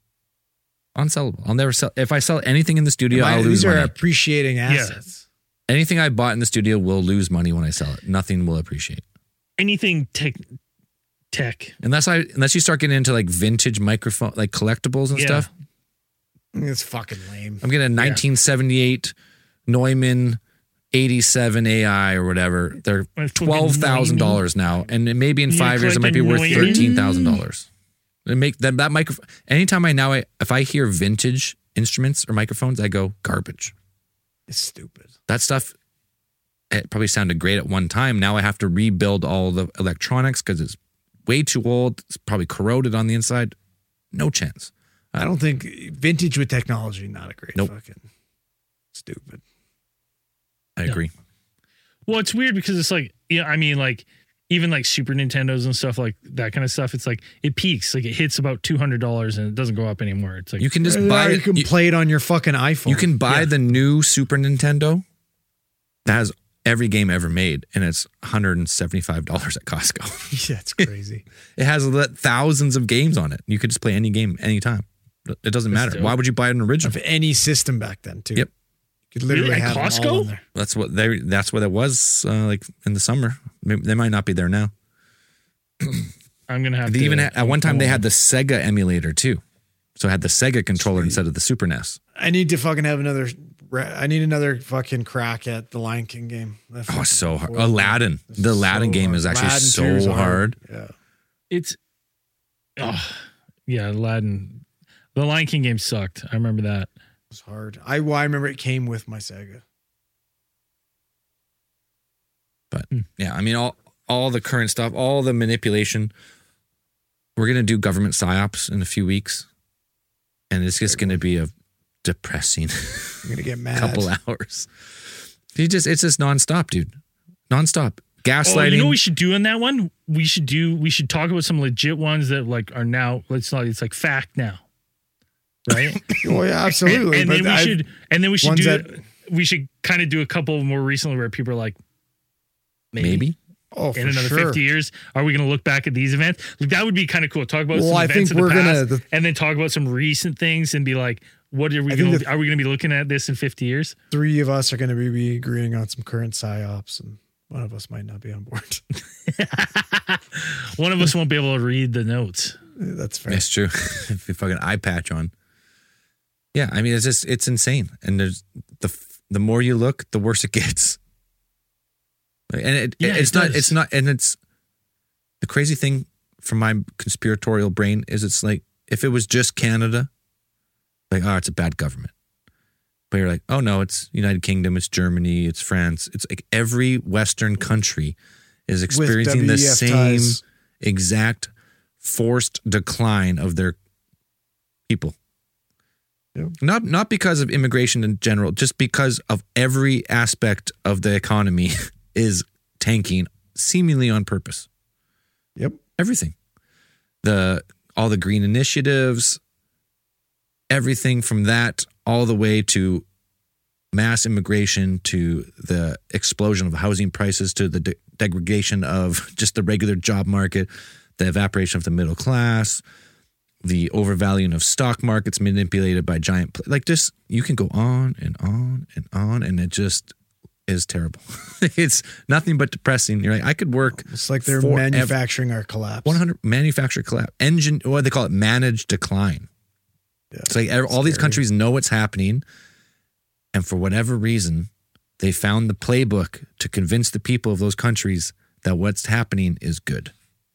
Unsellable. I'll never sell. If I sell anything in the studio, My- I'll lose these are money. appreciating assets. Anything I bought in the studio will lose money when I sell it. Nothing will appreciate. Anything tech, tech. Unless I unless you start getting into like vintage microphone, like collectibles and Yeah. stuff. It's fucking lame. I'm getting a nineteen seventy-eight Neumann eighty-seven A I or whatever. They're My fucking twelve thousand dollars now, and it maybe in You five years it might be collect a worth Neumann? thirteen thousand dollars. It make that that microphone. Anytime I now I, if I hear vintage instruments or microphones, I go garbage. It's stupid. That stuff, it probably sounded great at one time. Now I have to rebuild all the electronics because it's way too old. It's probably corroded on the inside. No chance. I don't think vintage with technology, not a great Nope. fucking stupid. I agree. Well, it's weird because it's like, yeah, I mean, like even like Super Nintendos and stuff like that kind of stuff. It's like it peaks, like it hits about two hundred dollars and it doesn't go up anymore. It's like You can just Or buy you it. can You, play it on your fucking iPhone. you can buy Yeah. the new Super Nintendo that has every game ever made, and it's one hundred seventy-five dollars at Costco. Yeah, it's crazy. It has le- thousands of games on it. You could just play any game anytime. It doesn't matter. dope. Why would you buy an original? Of any system back then, too. Yep. You could literally Really? At have them all Costco? on there. That's what they. That's what it was uh, like in the summer. Maybe, they might not be there now. I'm gonna have They to. even had, at one time they had the Sega emulator too, so it had the Sega controller instead of the Super N E S. I need to fucking have another. I need another fucking crack at the Lion King game. That Oh, fucking- it's so hard. Aladdin. The So Aladdin game hard. is actually Aladdin two is so hard. Yeah. It's, oh, yeah, Aladdin. The Lion King game sucked. I remember that. It was hard. I well, I remember it came with my Sega. But yeah, I mean, all all the current stuff, all the manipulation. We're gonna do government psyops in a few weeks, and it's just gonna be a depressing I'm gonna get mad. couple hours. You just it's just nonstop, dude. Nonstop. Gaslighting. Oh, you know what we should do on that one? We should do. We should talk about some legit ones that like are now. It's not. It's like fact now, right? Oh yeah, absolutely. and but then we I- should. And then we should ones do. that- we should kind of do a couple more recently where people are like, maybe, maybe. Oh, for in another sure. fifty years, are we going to look back at these events? Like that would be kind of cool. Talk about Well, some I events think in we're the gonna- past, the- and then talk about some recent things and be like, what are we I going think to? the- Are we going to be looking at this in fifty years? Three of us are going to be, be agreeing on some current psyops, and one of us might not be on board. One of us won't be able to read the notes. That's fair. It's true. If you fucking eye patch on. Yeah, I mean it's just it's insane, and there's the the more you look, the worse it gets. And it, Yeah, it's it not does. it's not and it's the crazy thing from my conspiratorial brain is it's like if it was just Canada, like oh it's a bad government, but you're like oh no it's United Kingdom, it's Germany, it's France, it's like every Western country is experiencing the W E F same ties. exact forced decline of their people. Yep. Not not because of immigration in general, just because of every aspect of the economy is tanking, seemingly on purpose. Yep. Everything, the all the green initiatives, everything from that all the way to mass immigration to the explosion of housing prices to the de- degradation of just the regular job market, the evaporation of the middle class, the overvaluing of stock markets manipulated by giant pl- like just you can go on and on and on and it just is terrible. It's nothing but depressing. You're like I could work It's like they're forever. manufacturing our collapse. one hundred manufacturer collapse engine what do they call it managed decline. Yeah. It's like ev- all these Scary. countries know what's happening, and for whatever reason they found the playbook to convince the people of those countries that what's happening is good.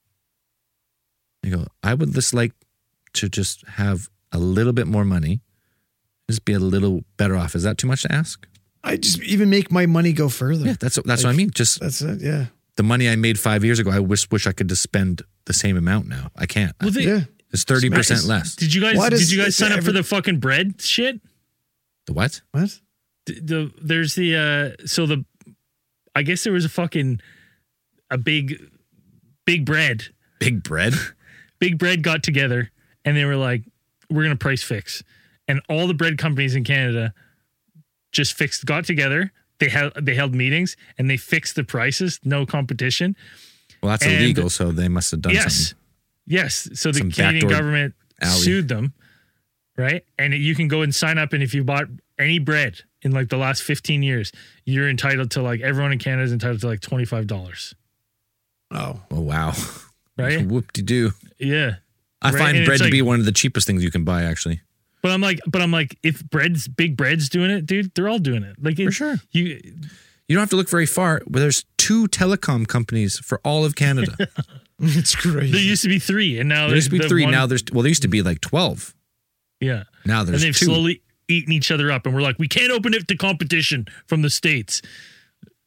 You go I would just like to just have a little bit more money, just be a little better off. Is that too much to ask? I just even make my money go further. Yeah, that's that's what I mean. Just That's it. Yeah. the money I made five years ago, I wish wish I could just spend the same amount now. I can't. Well, they, Yeah. It's thirty percent Is- less. Did you guys? Why did does- you guys sign up for every- the fucking bread shit? The what? What? The, the there's the uh so the I guess there was a fucking a big big bread Big bread? big bread got together and they were like we're gonna price fix, and all the bread companies in Canada just fixed got together. They held they held meetings and they fixed the prices. No competition. Well, that's And- else so they must have done yes, something. yes. So the Some Canadian backdoor government alley. sued them, right? And you can go and sign up, and if you bought any bread in like the last fifteen years, you're entitled to like everyone in Canada is entitled to like twenty-five dollars, Oh. Oh, wow. right? Whoop-de-doo. Yeah. I Right, find and bread it's to be like- one of the cheapest things you can buy, actually. But I'm like, but I'm like, if bread's big bread's doing it, dude, they're all doing it. Like it, For sure. You, You don't have to look very far. But there's two telecom companies for all of Canada. It's crazy. there used to be three, and now There used to be the three. one- Now there's, well, there used to be like twelve. yeah. Now And there's they've two. slowly eaten each other up, and we're like, we can't open it to competition from the states.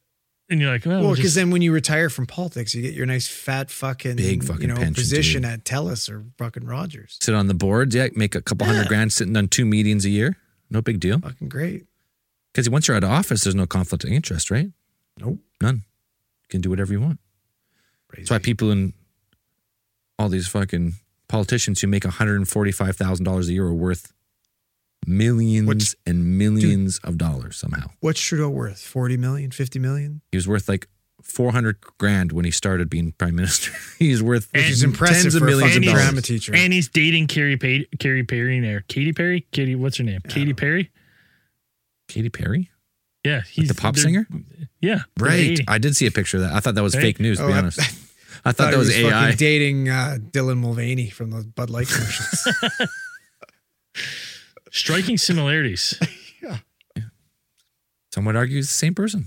And you're like, oh, Well, we'll because just- then when you retire from politics, you get your nice fat fucking Big fucking you know, pension, position dude. at TELUS or fucking Rogers. Sit on the boards, yeah, make a couple hundred grand sitting on two meetings a year. No big deal. Fucking great. Because once you're out of office, there's no conflict of interest, right? Nope. None. You can do whatever you want. Crazy. That's why people in all these fucking politicians who make one hundred forty-five thousand dollars a year are worth millions What's- and millions of dollars somehow. What's Trudeau worth? forty million, fifty million? He was worth like four hundred grand when he started being prime minister. He's worth Which is And impressive tens of for a millions fucking of dollars. drama teacher. and he's dating Carrie Pay- Carrie Perry there. Katy Perry? Katy, what's her name? Katy Perry? Katy Perry? Yeah. He's the pop they're- singer? Yeah. they're Right. dating. I did see a picture of that. I thought that was Right? fake news, to be Oh, I- honest. I thought that he was, A I. fucking dating uh, Dylan Mulvaney from the Bud Light commercials. Striking similarities. Some would argue it's the same person.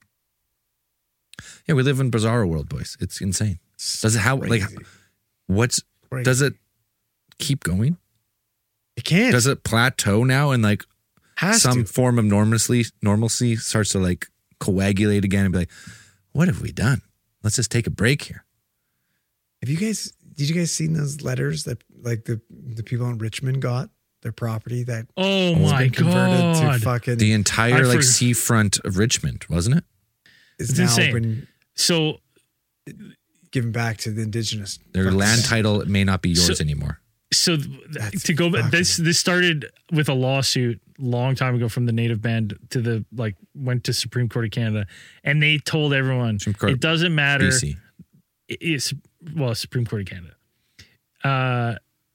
Yeah, we live in bizarro world, boys. It's insane. Does it how like Crazy. what's Crazy. does it keep going? It can't. Does it plateau now and like Has some to. form of normalcy normalcy starts to like coagulate again and be like, what have we done? Let's just take a break here. Have you guys? Did you guys seen those letters that like the the people in Richmond got their property that Oh has my been converted God. to fucking The entire I like for- seafront of Richmond, wasn't it? is It's now insane. been So given back to the indigenous. Their fucking- land title may not be yours So- anymore. so th- That's to go back, fucking- this this started with a lawsuit long time ago from the native band to the like went to Supreme Court of Canada, and they told everyone Supreme Court it doesn't matter. B C. It's well Supreme Court of Canada. Uh,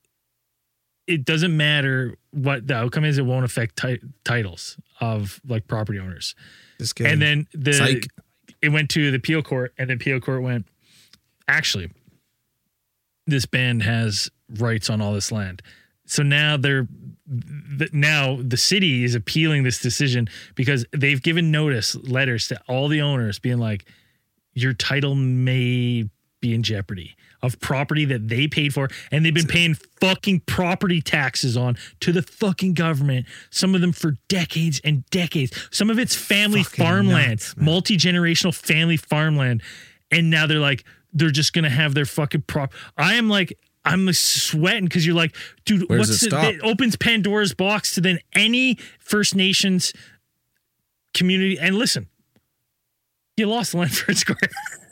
it doesn't matter what the outcome is; it won't affect ti- titles of like property owners. Just kidding. And then the Psych. it went to the appeal court, and the appeal court went, actually, this band has rights on all this land. So now they're th- now the city is appealing this decision because they've given notice letters to all the owners being like, your title may be in jeopardy of property that they paid for, and they've been paying fucking property taxes on to the fucking government, some of them for decades and decades. Some of it's family Fucking farmland, nuts, man. multi-generational family farmland. And now they're like, they're just going to have their fucking prop. I am like, I'm sweating because you're like, dude, Where does what's it it? stop? It opens Pandora's box to then any First Nations community. And listen, you lost the land for its square.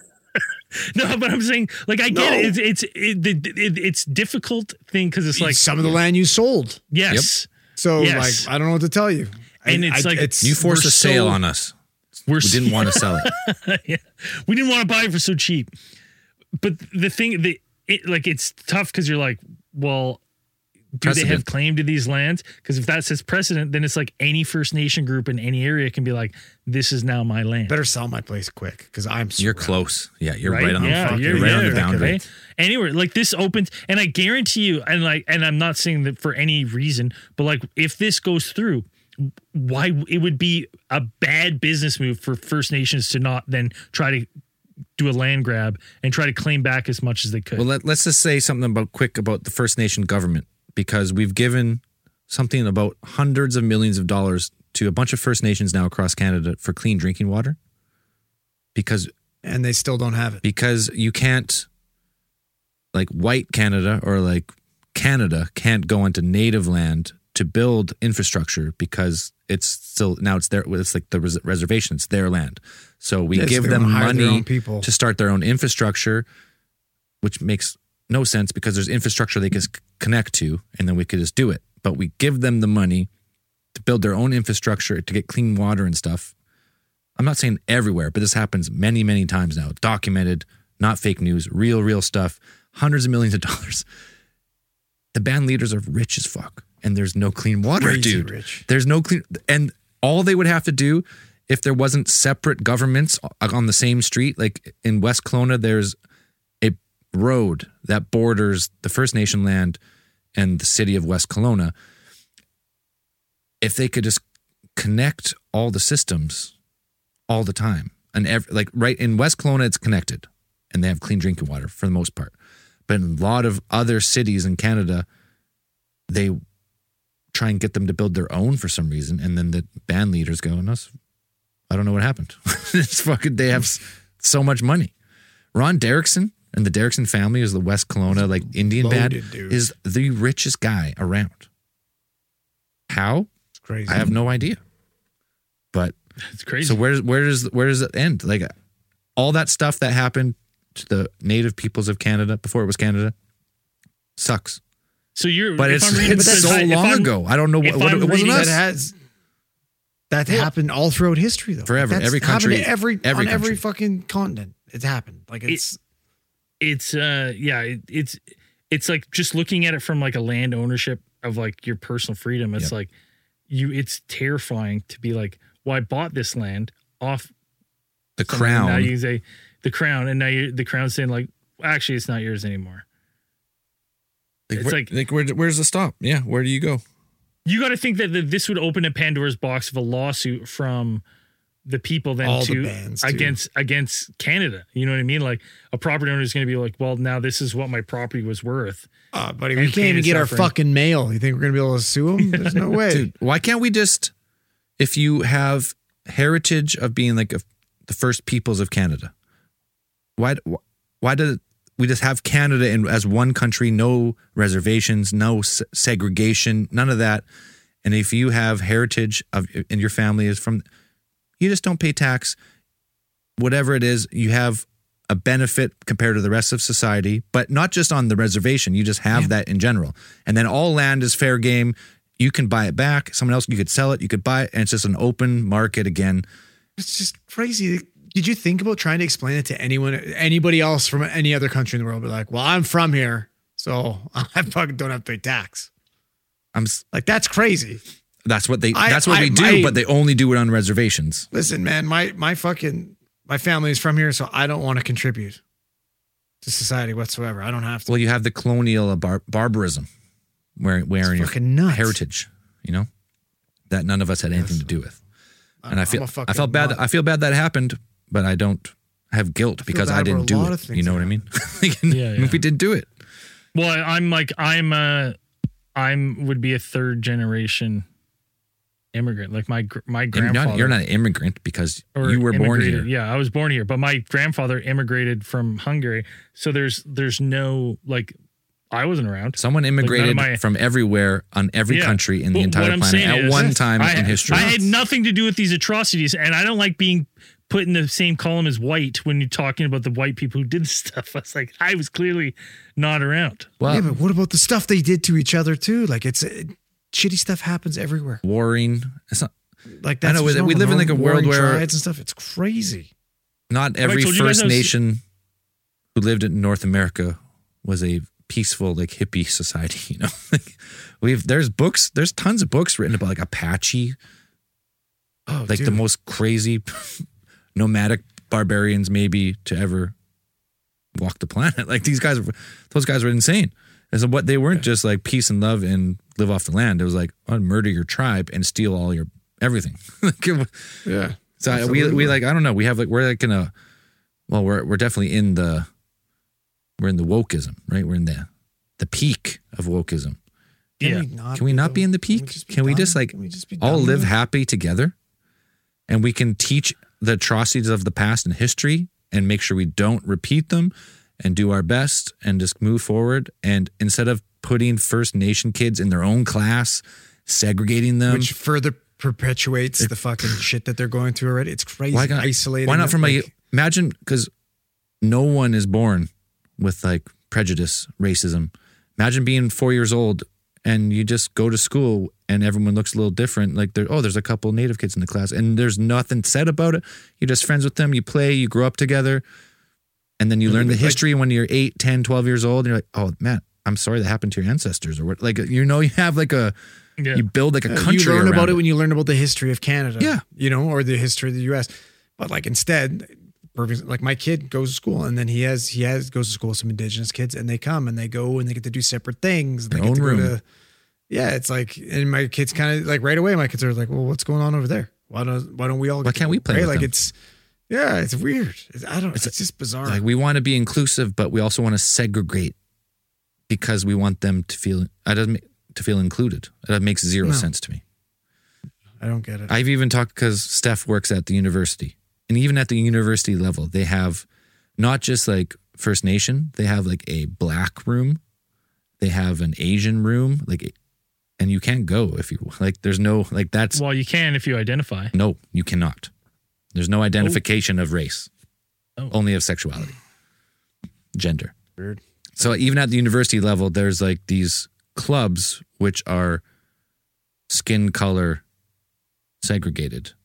No, but I'm saying, like, I get No. it. It's it's it, it, it, it's difficult thing because it's like, some of the land you sold. yes, So Yes. like I don't know what to tell you. And I- it's I- like- it's You forced we're a sale so- on us. we're We didn't want to sell it. yeah. We didn't want to buy it for so cheap. But the thing, the it, like, it's tough because you're like, well, do they have Precedent. claim to these lands? Because if that says precedent, then it's like any First Nation group in any area can be like, this is now my land. better sell my place quick because I'm You're surrounded. close. Yeah, you're right, on, yeah, the, you're, you're right on the yeah, boundary. right? Anyway, like this opens, and I guarantee you, and like, and I'm not saying that for any reason, but like, if this goes through, why it would be a bad business move for First Nations to not then try to do a land grab and try to claim back as much as they could. Well, let, let's just say something about quick about the First Nation government, because we've given something about hundreds of millions of dollars to a bunch of First Nations now across Canada for clean drinking water. Because and they still don't have it. because you can't, like white Canada or like Canada can't go onto native land to build infrastructure because it's still now it's their it's like the res- reservation, it's their land. So we Yeah, so give they them wanna hire their money own people. to start their own infrastructure, which makes no sense because there's infrastructure they can s- connect to, and then we could just do it. But we give them the money to build their own infrastructure to get clean water and stuff. I'm not saying everywhere, but this happens many, many times now. Documented, not fake news, real, real stuff. Hundreds of millions of dollars. The band leaders are rich as fuck, and there's no clean water, Crazy dude. rich. There's no clean, and all they would have to do if there wasn't separate governments on the same street, like in West Kelowna, there's a road that borders the First Nation land and the city of West Kelowna. If they could just connect all the systems all the time, and ev- like right in West Kelowna, it's connected, and they have clean drinking water for the most part. But in a lot of other cities in Canada, they try and get them to build their own for some reason, and then the band leaders go, "No, us I don't know what happened. It's fucking, they have so much money. Ron Derrickson and the Derrickson family is the West Kelowna, like Indian band, dude. is the richest guy around. How? It's crazy. I have no idea. But It's crazy. so where does where does where does it end? Like all that stuff that happened to the native peoples of Canada before it was Canada sucks. So you're, But if it's, I'm reading it's this, so if long I'm- ago. I don't know what, if what I'm it wasn't reading us. that has that happened all throughout history though. Forever. That's Every happened country- to every, every on every country. fucking continent. It's happened. Like it's It's uh yeah, it, it's it's like just looking at it from like a land ownership of like your personal freedom. It's Yep. like you. It's terrifying to be like, well, I bought this land off The someone, and Now crown. you say the crown, and now you the crown's saying like, actually, it's not yours anymore. Like, It's where, like- like where, where's the stop? Yeah, where do you go? You got to think that the, this would open a Pandora's box of a lawsuit from the people then All the to bands, too. against against Canada. You know what I mean? Like a property owner is going to be like, well, now this is what my property was worth. uh, buddy, and we can't pain even and get our suffering. fucking mail. You think we're gonna be able to sue them? There's no way. Dude, why can't we just, if you have heritage of being like a, the first peoples of Canada, why why did we just have Canada in, as one country, no reservations, no se- segregation, none of that? And if you have heritage of and your family is from, you just don't pay tax. Whatever it is, you have a benefit compared to the rest of society, but not just on the reservation. You just have that in general. And then all land is fair game. You can buy it back. Someone else, you could sell it, you could buy it, and it's just an open market again. It's just crazy. Did you think about trying to explain it to anyone, anybody else from any other country in the world? Be like, well, I'm from here, so I fucking don't have to pay tax. I'm s- Like that's crazy. that's what they I- that's what I- we do, my- but they only do it on reservations. Listen, man, my my fucking my family is from here, so I don't want to contribute to society whatsoever. I don't have to. Well, you have the colonial bar- barbarism, where wearing your fucking nuts. heritage, you know, that none of us had anything to do with. And I I'm feel a fucking I felt bad. nut. That, I feel bad that happened, but I don't have guilt because bad I about didn't a do lot it. of things You know that what I mean? Yeah, yeah. We didn't do it. Well, I'm like I'm uh I'm would be a third generation immigrant. Like my gr- my And grandfather. not- you're not an immigrant because or you were born immigrated- here. Yeah, I was born here, but my grandfather immigrated from Hungary. So there's there's no like I wasn't around. Someone immigrated my- from everywhere on every Yeah. country in the Well, entire what I'm planet saying at is- one time I, in history. I had nothing to do with these atrocities, and I don't like being put in the same column as white when you're talking about the white people who did stuff. I was like, I was clearly not around. well, Yeah, but what about the stuff they did to each other too? Like it's it, shitty stuff happens everywhere. warring. It's not Like that's I know, what's we normal, live in, like, a warring world where- tribes and stuff. It's crazy. not every told you guys First I was- Nation who lived in North America was a peaceful, like hippie society. You know, like we've there's books, there's tons of books written about like Apache, Oh, like dude. the most crazy nomadic barbarians maybe to ever walk the planet. Like these guys, those guys were insane. And so what they weren't just like peace and love and live off the land. It was like oh, murder your tribe and steal all your everything. Like, it was- yeah. so I- we Absolutely. we like I don't know. We have like we're like in a well we're we're definitely in the we're in the wokeism, right? We're in the the peak of wokeism. Can Yeah. we not, Can we not though? be in the Can we peak? just be Can we done? just like Can we just be all done live with it? happy together? And we can teach the atrocities of the past and history and make sure we don't repeat them and do our best and just move forward. And instead of putting First Nation kids in their own class, segregating them. Which further perpetuates the fucking shit that they're going through already. It's crazy. Why not? Isolating. Why not them, from a like, imagine because no one is born with like prejudice, racism. Imagine being four years old and you just go to school and everyone looks a little different. Like there, oh, there's a couple Native kids in the class and there's nothing said about it. You're just friends with them. You play. You grow up together, and then you learn the like- history when you're eight, ten, twelve years old. And you're like, oh man, I'm sorry that happened to your ancestors or what? Like you know, you have like a Yeah. you build like a Uh, country. you learn around about it when you learn about the history of Canada. Yeah. You know, or the history of the U S. But like instead, perfect- like my kid goes to school and then he has he has goes to school with some indigenous kids and they come and they go and they get to do separate things. They Their get own to room. go to yeah, it's like and my kids kind of like right away my kids are like, well, what's going on over there? Why don't why don't we all Why can't we play right? with Like them? it's yeah, it's weird. It's, I don't. It's, just bizarre. Like we want to be inclusive, but we also want to segregate because we want them to feel. It doesn't make- to feel included. That makes zero No. sense to me. I don't get it. I've even talked because Steph works at the university, and even at the university level, they have not just like First Nation, they have like a black room, they have an Asian room, like, and you can't go if you like. There's no like that's Well, you can if you identify. no, you cannot. There's no identification of race, Oh. only of sexuality, gender. Weird. So even at the university level, there's like these clubs which are skin color segregated.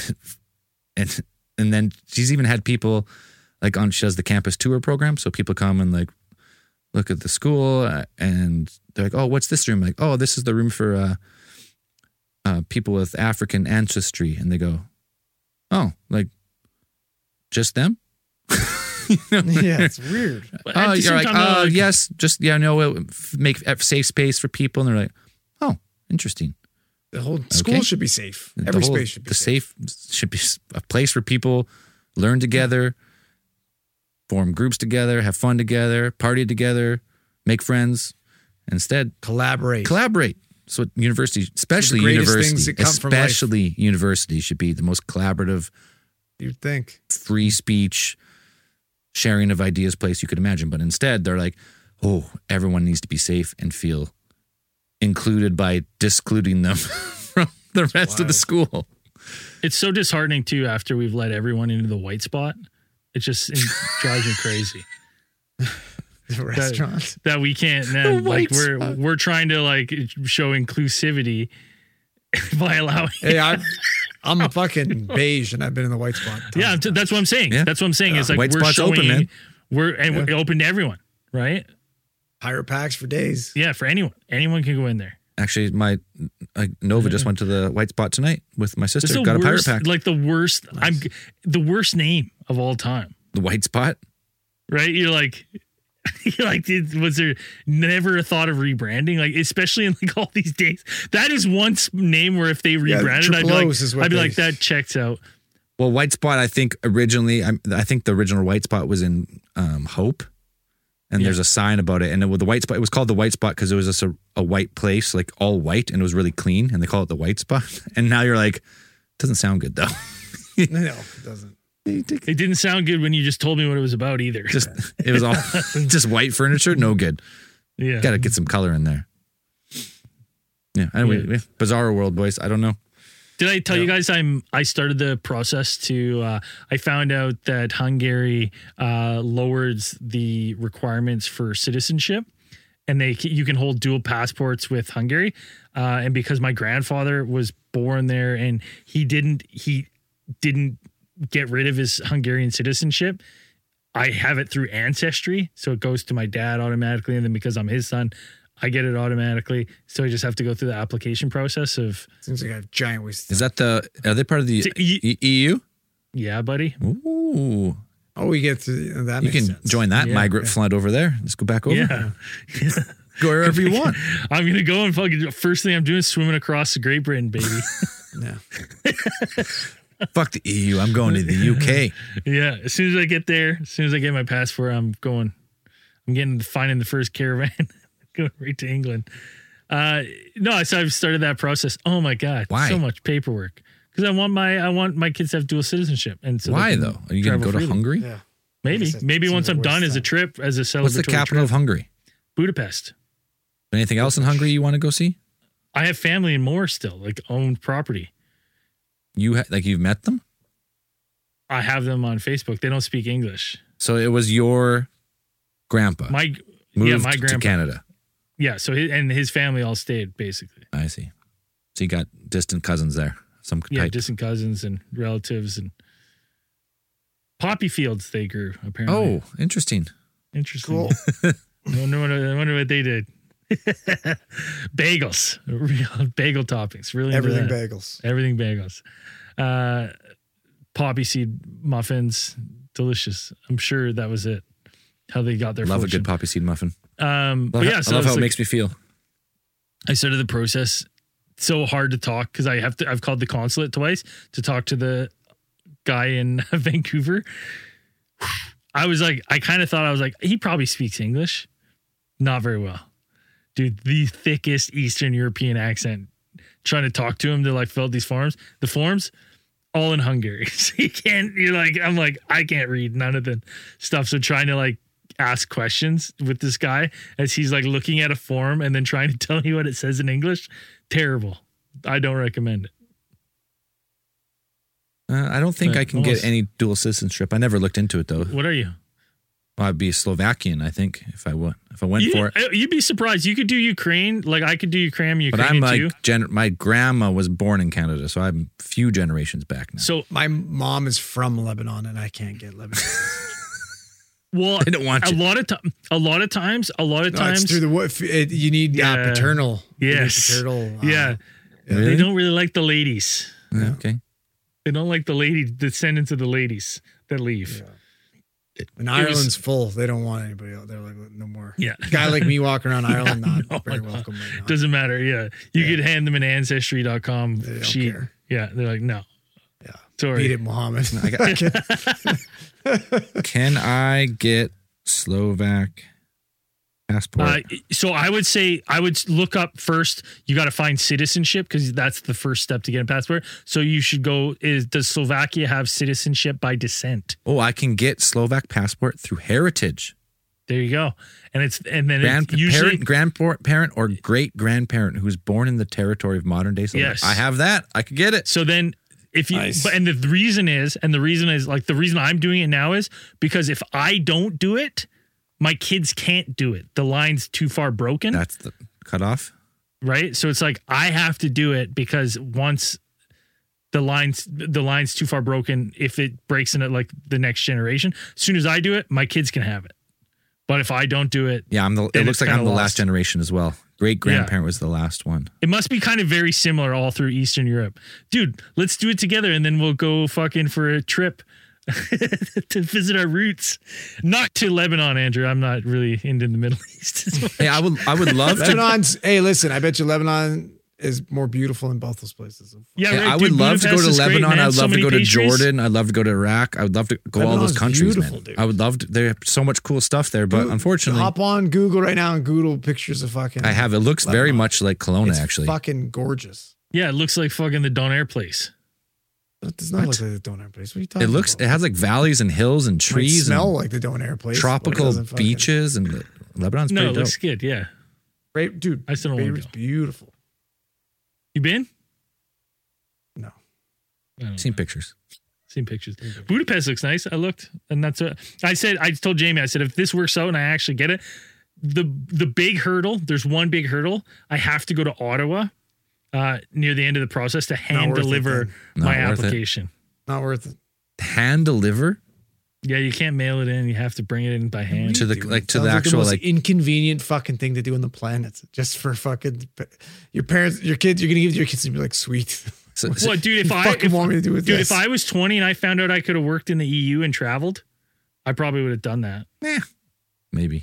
and and then she's even had people like on, she does the campus tour program. So people come and like look at the school uh, and they're like, oh, what's this room? Like, oh, this is the room for uh, uh, people with African ancestry. And they go, oh, like just them? You know? Yeah, it's weird. But at Oh, the you're same like, time, oh, like, yes, just, yeah, no, it- f- make a safe space for people. And they're like, oh, interesting. The whole school Okay. should be safe. The Every whole- space should be the safe. safe should be a place where people learn together, form groups together, have fun together, party together, make friends. Instead, Collaborate. collaborate. So university, especially greatest things university, that come from life. especially university should be the most collaborative, You'd think. free speech, sharing of ideas place you could imagine. But instead, they're like, oh, everyone needs to be safe and feel included by discluding them from the rest of the school. It's so disheartening too after we've let everyone into the white spot. It just it drives me crazy The restaurant. that we can't then The like white we're spot. we're trying to like show inclusivity by allowing Hey, I'm I'm fucking beige and I've been in the white spot. tons yeah of t- that's what I'm saying Yeah. that's what I'm saying is like White we're spot's showing open, man. we're and we're open to everyone, right? Pirate packs for days. Yeah, for anyone anyone can go in there. Actually, my like Nova just went to the white spot tonight with my sister. It's the Got a pirate worst, pack. like the worst I'm the worst name of all time, The white spot. right? You're like you're like did, was there never a thought of rebranding, like especially in like all these days? That is one s- name where if they Yeah, rebranded I'd be Triple like O's is what I'd be they- like that checks out. Well, white spot. I think originally, I, I think the original white spot was in um, Hope, and Yeah. there's a sign about it. And it, with the white spot, it was called the white spot because it was just a, a white place, like all white, and it was really clean, and they call it the white spot. And now you're like, doesn't sound good though. No, it doesn't. It didn't sound good when you just told me what it was about either. Just it was all just white furniture, no good. yeah. Got to get some color in there. Yeah. Anyway, Yeah. yeah. Bizarro world, boys. I don't know. Did I tell you guys I'm I started the process to uh, I found out that Hungary uh, lowers the requirements for citizenship, and they you can hold dual passports with Hungary, uh, and because my grandfather was born there and he didn't he didn't get rid of his Hungarian citizenship, I have it through Ancestry, so it goes to my dad automatically, and then because I'm his son, I get it automatically. So I just have to go through the application process of Seems like a giant waste. Is that the? Are they part of the It's E- E- EU? yeah, buddy. Ooh, Oh, we get to that. you makes can sense. join that Yeah. migrant flood over there. Let's go back over. Yeah. Go wherever you want. I'm gonna go and fucking first thing I'm doing is swimming across the Great Britain, baby. Yeah. Fuck the E U. I'm going to the U K. Yeah. As soon as I get there, as soon as I get my passport, I'm going. I'm getting finding the first caravan, going right to England. Uh, no, so I've started that process. Oh my god, Why? so much paperwork? Because I want my I want my kids to have dual citizenship. And so they Why can though? Are you going to travel go to freely. Hungary? Yeah. Maybe, Yes, it maybe seems once like I'm a done waste as a of trip, as a celebratory What's the capital trip. of Hungary? Budapest. Anything else in Hungary you want to go see? I have family in more still, like owned property. You ha- like you've met them? I have them on Facebook. They don't speak English. So it was your grandpa My moved yeah, my to grandpa. Canada. Yeah, so his, and his family all stayed basically. I see. So you got distant cousins there. Some Yeah, type. distant cousins and relatives and poppy fields they grew apparently. Oh, interesting. Interesting. Cool. I wonder what, I wonder what they did. Bagels, real bagel toppings. Really into Everything that. bagels. Everything bagels. Uh, poppy seed muffins, delicious. I'm sure that was it. How they got their Love fortune. a good poppy seed muffin. Um, Love, but yeah, how, so I love it's how it like- makes me feel. I started the process. So hard to talk because I have to. I've called the consulate twice to talk to the guy in Vancouver. I was like, I kind of thought I was like, he probably speaks English, not very well, dude. The thickest Eastern European accent trying to talk to him to like fill out these forms. The forms, all in Hungary. So you can't, you're like, I'm like, I can't read none of the stuff. So trying to like ask questions with this guy as he's like looking at a form and then trying to tell me what it says in English. Terrible. I don't recommend it. Uh, I don't think But I can almost- get any dual citizenship. I never looked into it though. What are you? Well, I'd be Slovakian, I think, if I would, if I went You, for it. You'd be surprised. You could do Ukraine. Like I could do Ukraine, Ukraine But I'm like, too. gen- my grandma was born in Canada, so I'm a few generations back now. So, My mom is from Lebanon, and I can't get Lebanon. well, I don't want a you. lot of time, a lot of times, a lot of No, times, it's through the wo- f- it, you need Yeah. uh, paternal. You need yes, paternal. uh, yeah. Really? They don't really like the ladies. Yeah, okay. They don't like the lady descendants of the ladies that leave. And It Ireland's was- full. They don't want anybody else. They're like, no more. Yeah. A guy like me walking around Ireland, not no, very no. welcome right now. Doesn't matter. Yeah, you could hand them an ancestry dot com They don't sheet. care. Yeah, they're like, no, Yeah. sorry. Beat it, Mohammed. I got- Can I get Slovak passport? Uh, so I would say I would look up first. You got to find citizenship because that's the first step to get a passport. So you should go. Is does Slovakia have citizenship by descent? oh, I can get Slovak passport through heritage. There you go. And it's and then Grand, it's usually parent, grandparent, or great grandparent who was born in the territory of modern day Slovak. Yes. I have that. I could get it. so then if you Nice. but and the reason is and the reason is like the reason I'm doing it now is because if I don't do it, my kids can't do it. The line's too far broken. That's the cutoff. Right? So it's like I have to do it because once the lines the line's too far broken, if it breaks into like the next generation, as soon as I do it, my kids can have it. But if I don't do it, Yeah, I'm the. It Then looks it's like I'm kinda the last lost. generation as well. Great grandparent was the last one. it must be kind of very similar all through Eastern Europe. Dude, let's do it together and then we'll go fucking for a trip to visit our roots. Not to Lebanon, Andrew. I'm not really into the Middle East. Hey, I would. I would love to. Lebanon's, hey, listen, I bet you Lebanon is more beautiful in both those places. yeah, Hey, right, I would dude, love to go Budapest to is great, Lebanon. man. I'd So love to many go to pastries. Jordan. I'd love to go to Iraq. I would love to go all Lebanon's those countries, beautiful, man. dude. I would love to. There's so much cool stuff there, but Dude, unfortunately, hop on Google right now and Google pictures of fucking. I have. It looks very Lebanon. much like Kelowna, It's actually. fucking gorgeous. Yeah, it looks like fucking the Donair place. It does not look like the Donair place. What are you talking It looks. about? It has like valleys and hills and Might trees smell and like the Donair place. but it tropical doesn't fucking- beaches, and the- Lebanon's No, pretty it dope. looks good. Yeah. Great, dude. I still don't wanna Beirut's go. beautiful. You been? No. I don't know. Seen pictures. Seen pictures. Budapest looks nice. I looked, and that's what I said. I told Jamie. I said, if this works out and I actually get it, the the big hurdle. There's one big hurdle. I have to go to Ottawa uh, near the end of the process to hand worth it, deliver then. my Not worth it. application. Not worth it. Hand deliver Yeah, you can't mail it in. You have to bring it in by hand. to the Dude, like to sounds the like actual most like. inconvenient fucking thing to do on the planet. Just for fucking your parents, your kids. You're gonna give it to your kids and be like, sweet. So, so- What, dude? If You I fucking if, want me to do with dude, this? if I was twenty and I found out I could have worked in the E U and traveled, I probably would have done that. eh, maybe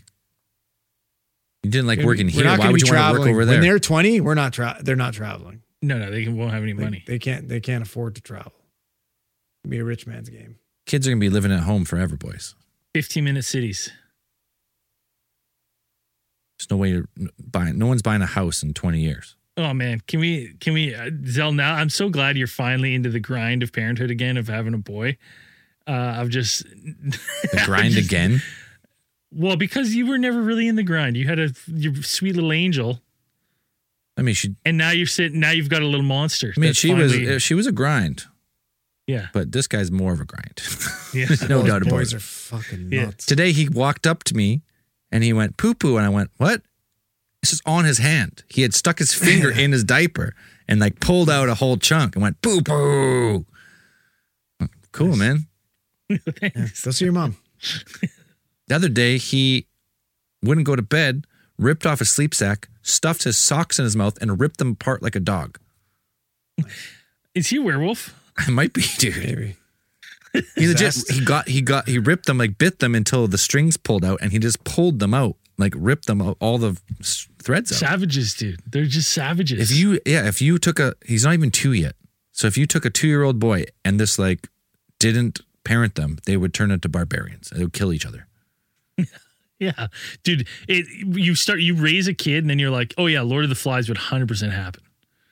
you didn't like We're working we're here. not Why gonna would be you want to work traveling. over there? When they're twenty, we're not. Tra- they're not traveling. No, no, they won't have any They, money. they can't. They can't afford to travel. It'll be a rich man's game. Kids are gonna be living at home forever, boys. Fifteen minute cities. There's no way you're buying. No one's buying a house in twenty years. Oh man, can we can we uh, Zell now? I'm so glad you're finally into the grind of parenthood again, of having a boy. Uh, I've just The grind just- again. Well, because you were never really in the grind. You had a your sweet little angel, I mean, she. and now you're sitting. Now you've got a little monster. I mean, that's she finally- was. She was a grind, yeah, but this guy's more of a grind. yeah. no Those doubt about boys it. are fucking Yeah. nuts. Today he walked up to me and he went poo poo, and I went, what? It's just on his hand. He had stuck his finger in his diaper and like pulled out a whole chunk and went poo poo. Cool, man. Yeah, go see your mom. The other day he wouldn't go to bed, ripped off his sleep sack, stuffed his socks in his mouth, and ripped them apart like a dog. Is he a werewolf? I might be, dude. Maybe. He legit. Possessed. He got. He got. He ripped them, like bit them until the strings pulled out, and he just pulled them out, like ripped them out, all the s- threads out. Savages, dude. They're just savages. If you, yeah, if you took a, he's not even two yet. So if you took a two-year-old boy and this like didn't parent them, they would turn into barbarians. They would kill each other. yeah, dude, it you start you raise a kid and then you're like, oh yeah, Lord of the Flies would one hundred percent happen.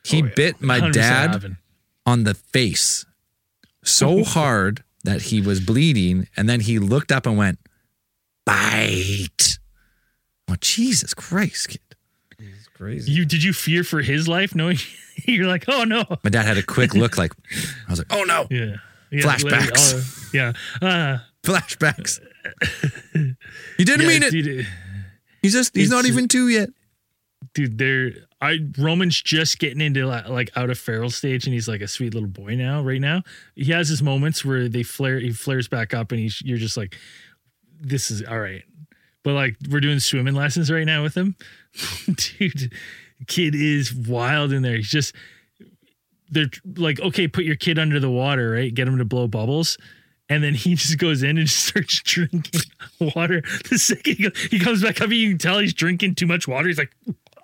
He Oh, yeah. bit my one hundred percent dad happened. on the face so hard that he was bleeding, and then he looked up and went, bite. Oh, Jesus Christ, kid. It's crazy. You did you fear for his life knowing you're like, oh no. My dad had a quick look like, I was like, oh no. Yeah. yeah Flashbacks. uh, yeah. Uh, Flashbacks. He didn't yeah, mean it. Dude, He's just, he's not it's- even two yet. dude, they're I Roman's just getting into like, like out of feral stage, and he's like a sweet little boy now. Right now, he has his moments where they flare, he flares back up, and he's you're just like, this is all right. But like we're doing swimming lessons right now with him, dude. Kid is wild in there. He's just they're like, okay, put your kid under the water, right? Get him to blow bubbles. And then he just goes in and just starts drinking water. The second he, goes, he comes back up, you can tell he's drinking too much water. He's like,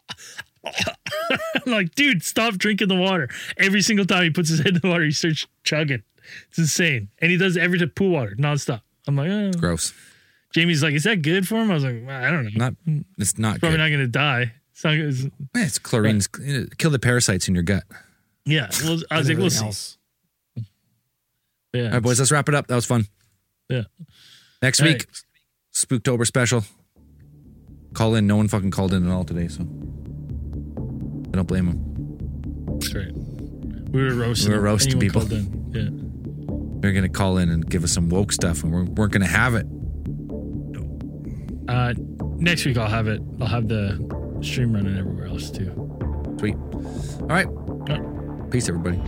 I'm like, dude, stop drinking the water. Every single time he puts his head in the water, he starts chugging. It's insane. And he does every time pool water nonstop. I'm like, oh. Gross. Jamie's like, is that good for him? I was like, well, I don't know. Not, it's not Probably good. not going to die. It's not good. It's, Eh, it's chlorine. Kill the parasites in your gut. yeah. Well, I was like, we'll see. Else. Yeah. All right, boys, let's wrap it up. That was fun. Yeah. Next All week, Spooktober special. Call in. No one fucking called in at all today, so I don't blame them. That's right. We were roasting. We were roasting Anyone people. called in. Yeah. They're gonna call in and give us some woke stuff, and we weren't gonna have it. Uh, next week I'll have it. I'll have the stream running everywhere else too. Sweet. All right. All right. Peace, everybody.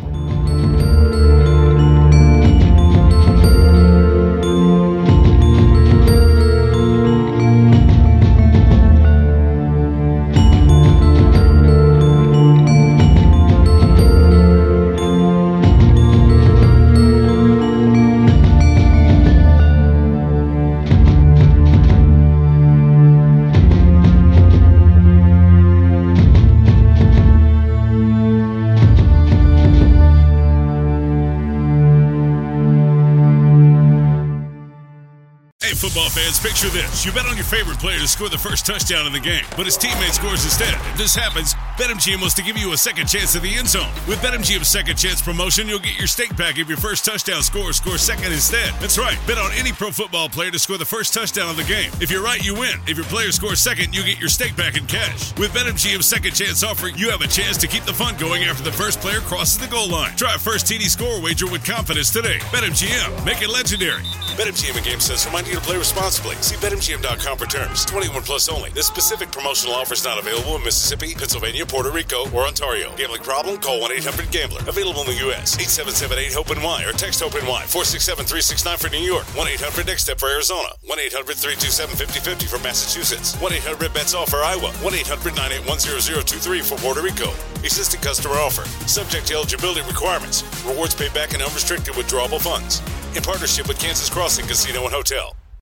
Football fans, picture this. You bet on your favorite player to score the first touchdown in the game, but his teammate scores instead. If this happens, BetMGM wants to give you a second chance at the end zone. With BetMGM's second chance promotion, you'll get your stake back if your first touchdown scorer scores second instead. That's right. Bet on any pro football player to score the first touchdown of the game. If you're right, you win. If your player scores second, you get your stake back in cash. With BetMGM's second chance offer, you have a chance to keep the fun going after the first player crosses the goal line. Try a first T D score wager with confidence today. BetMGM. Make it legendary. BetMGM and GameSense remind you to play responsibly. See Bet M G M dot com for terms. twenty-one plus only. This specific promotional offer is not available in Mississippi, Pennsylvania, Puerto Rico, or Ontario. Gambling problem? Call one eight hundred gambler. Available in the U S. eight seven seven eight HOPE-N Y or text HOPE-N-Y. four six seven three six nine for New York. one eight hundred next step for Arizona. one eight hundred three two seven five zero five zero for Massachusetts. one eight hundred bets all for Iowa. one eight hundred nine eight one zero zero two three for Puerto Rico. Existing customer offer. Subject to eligibility requirements. Rewards paid back in unrestricted withdrawable funds. In partnership with Kansas Crossing Casino and Hotel.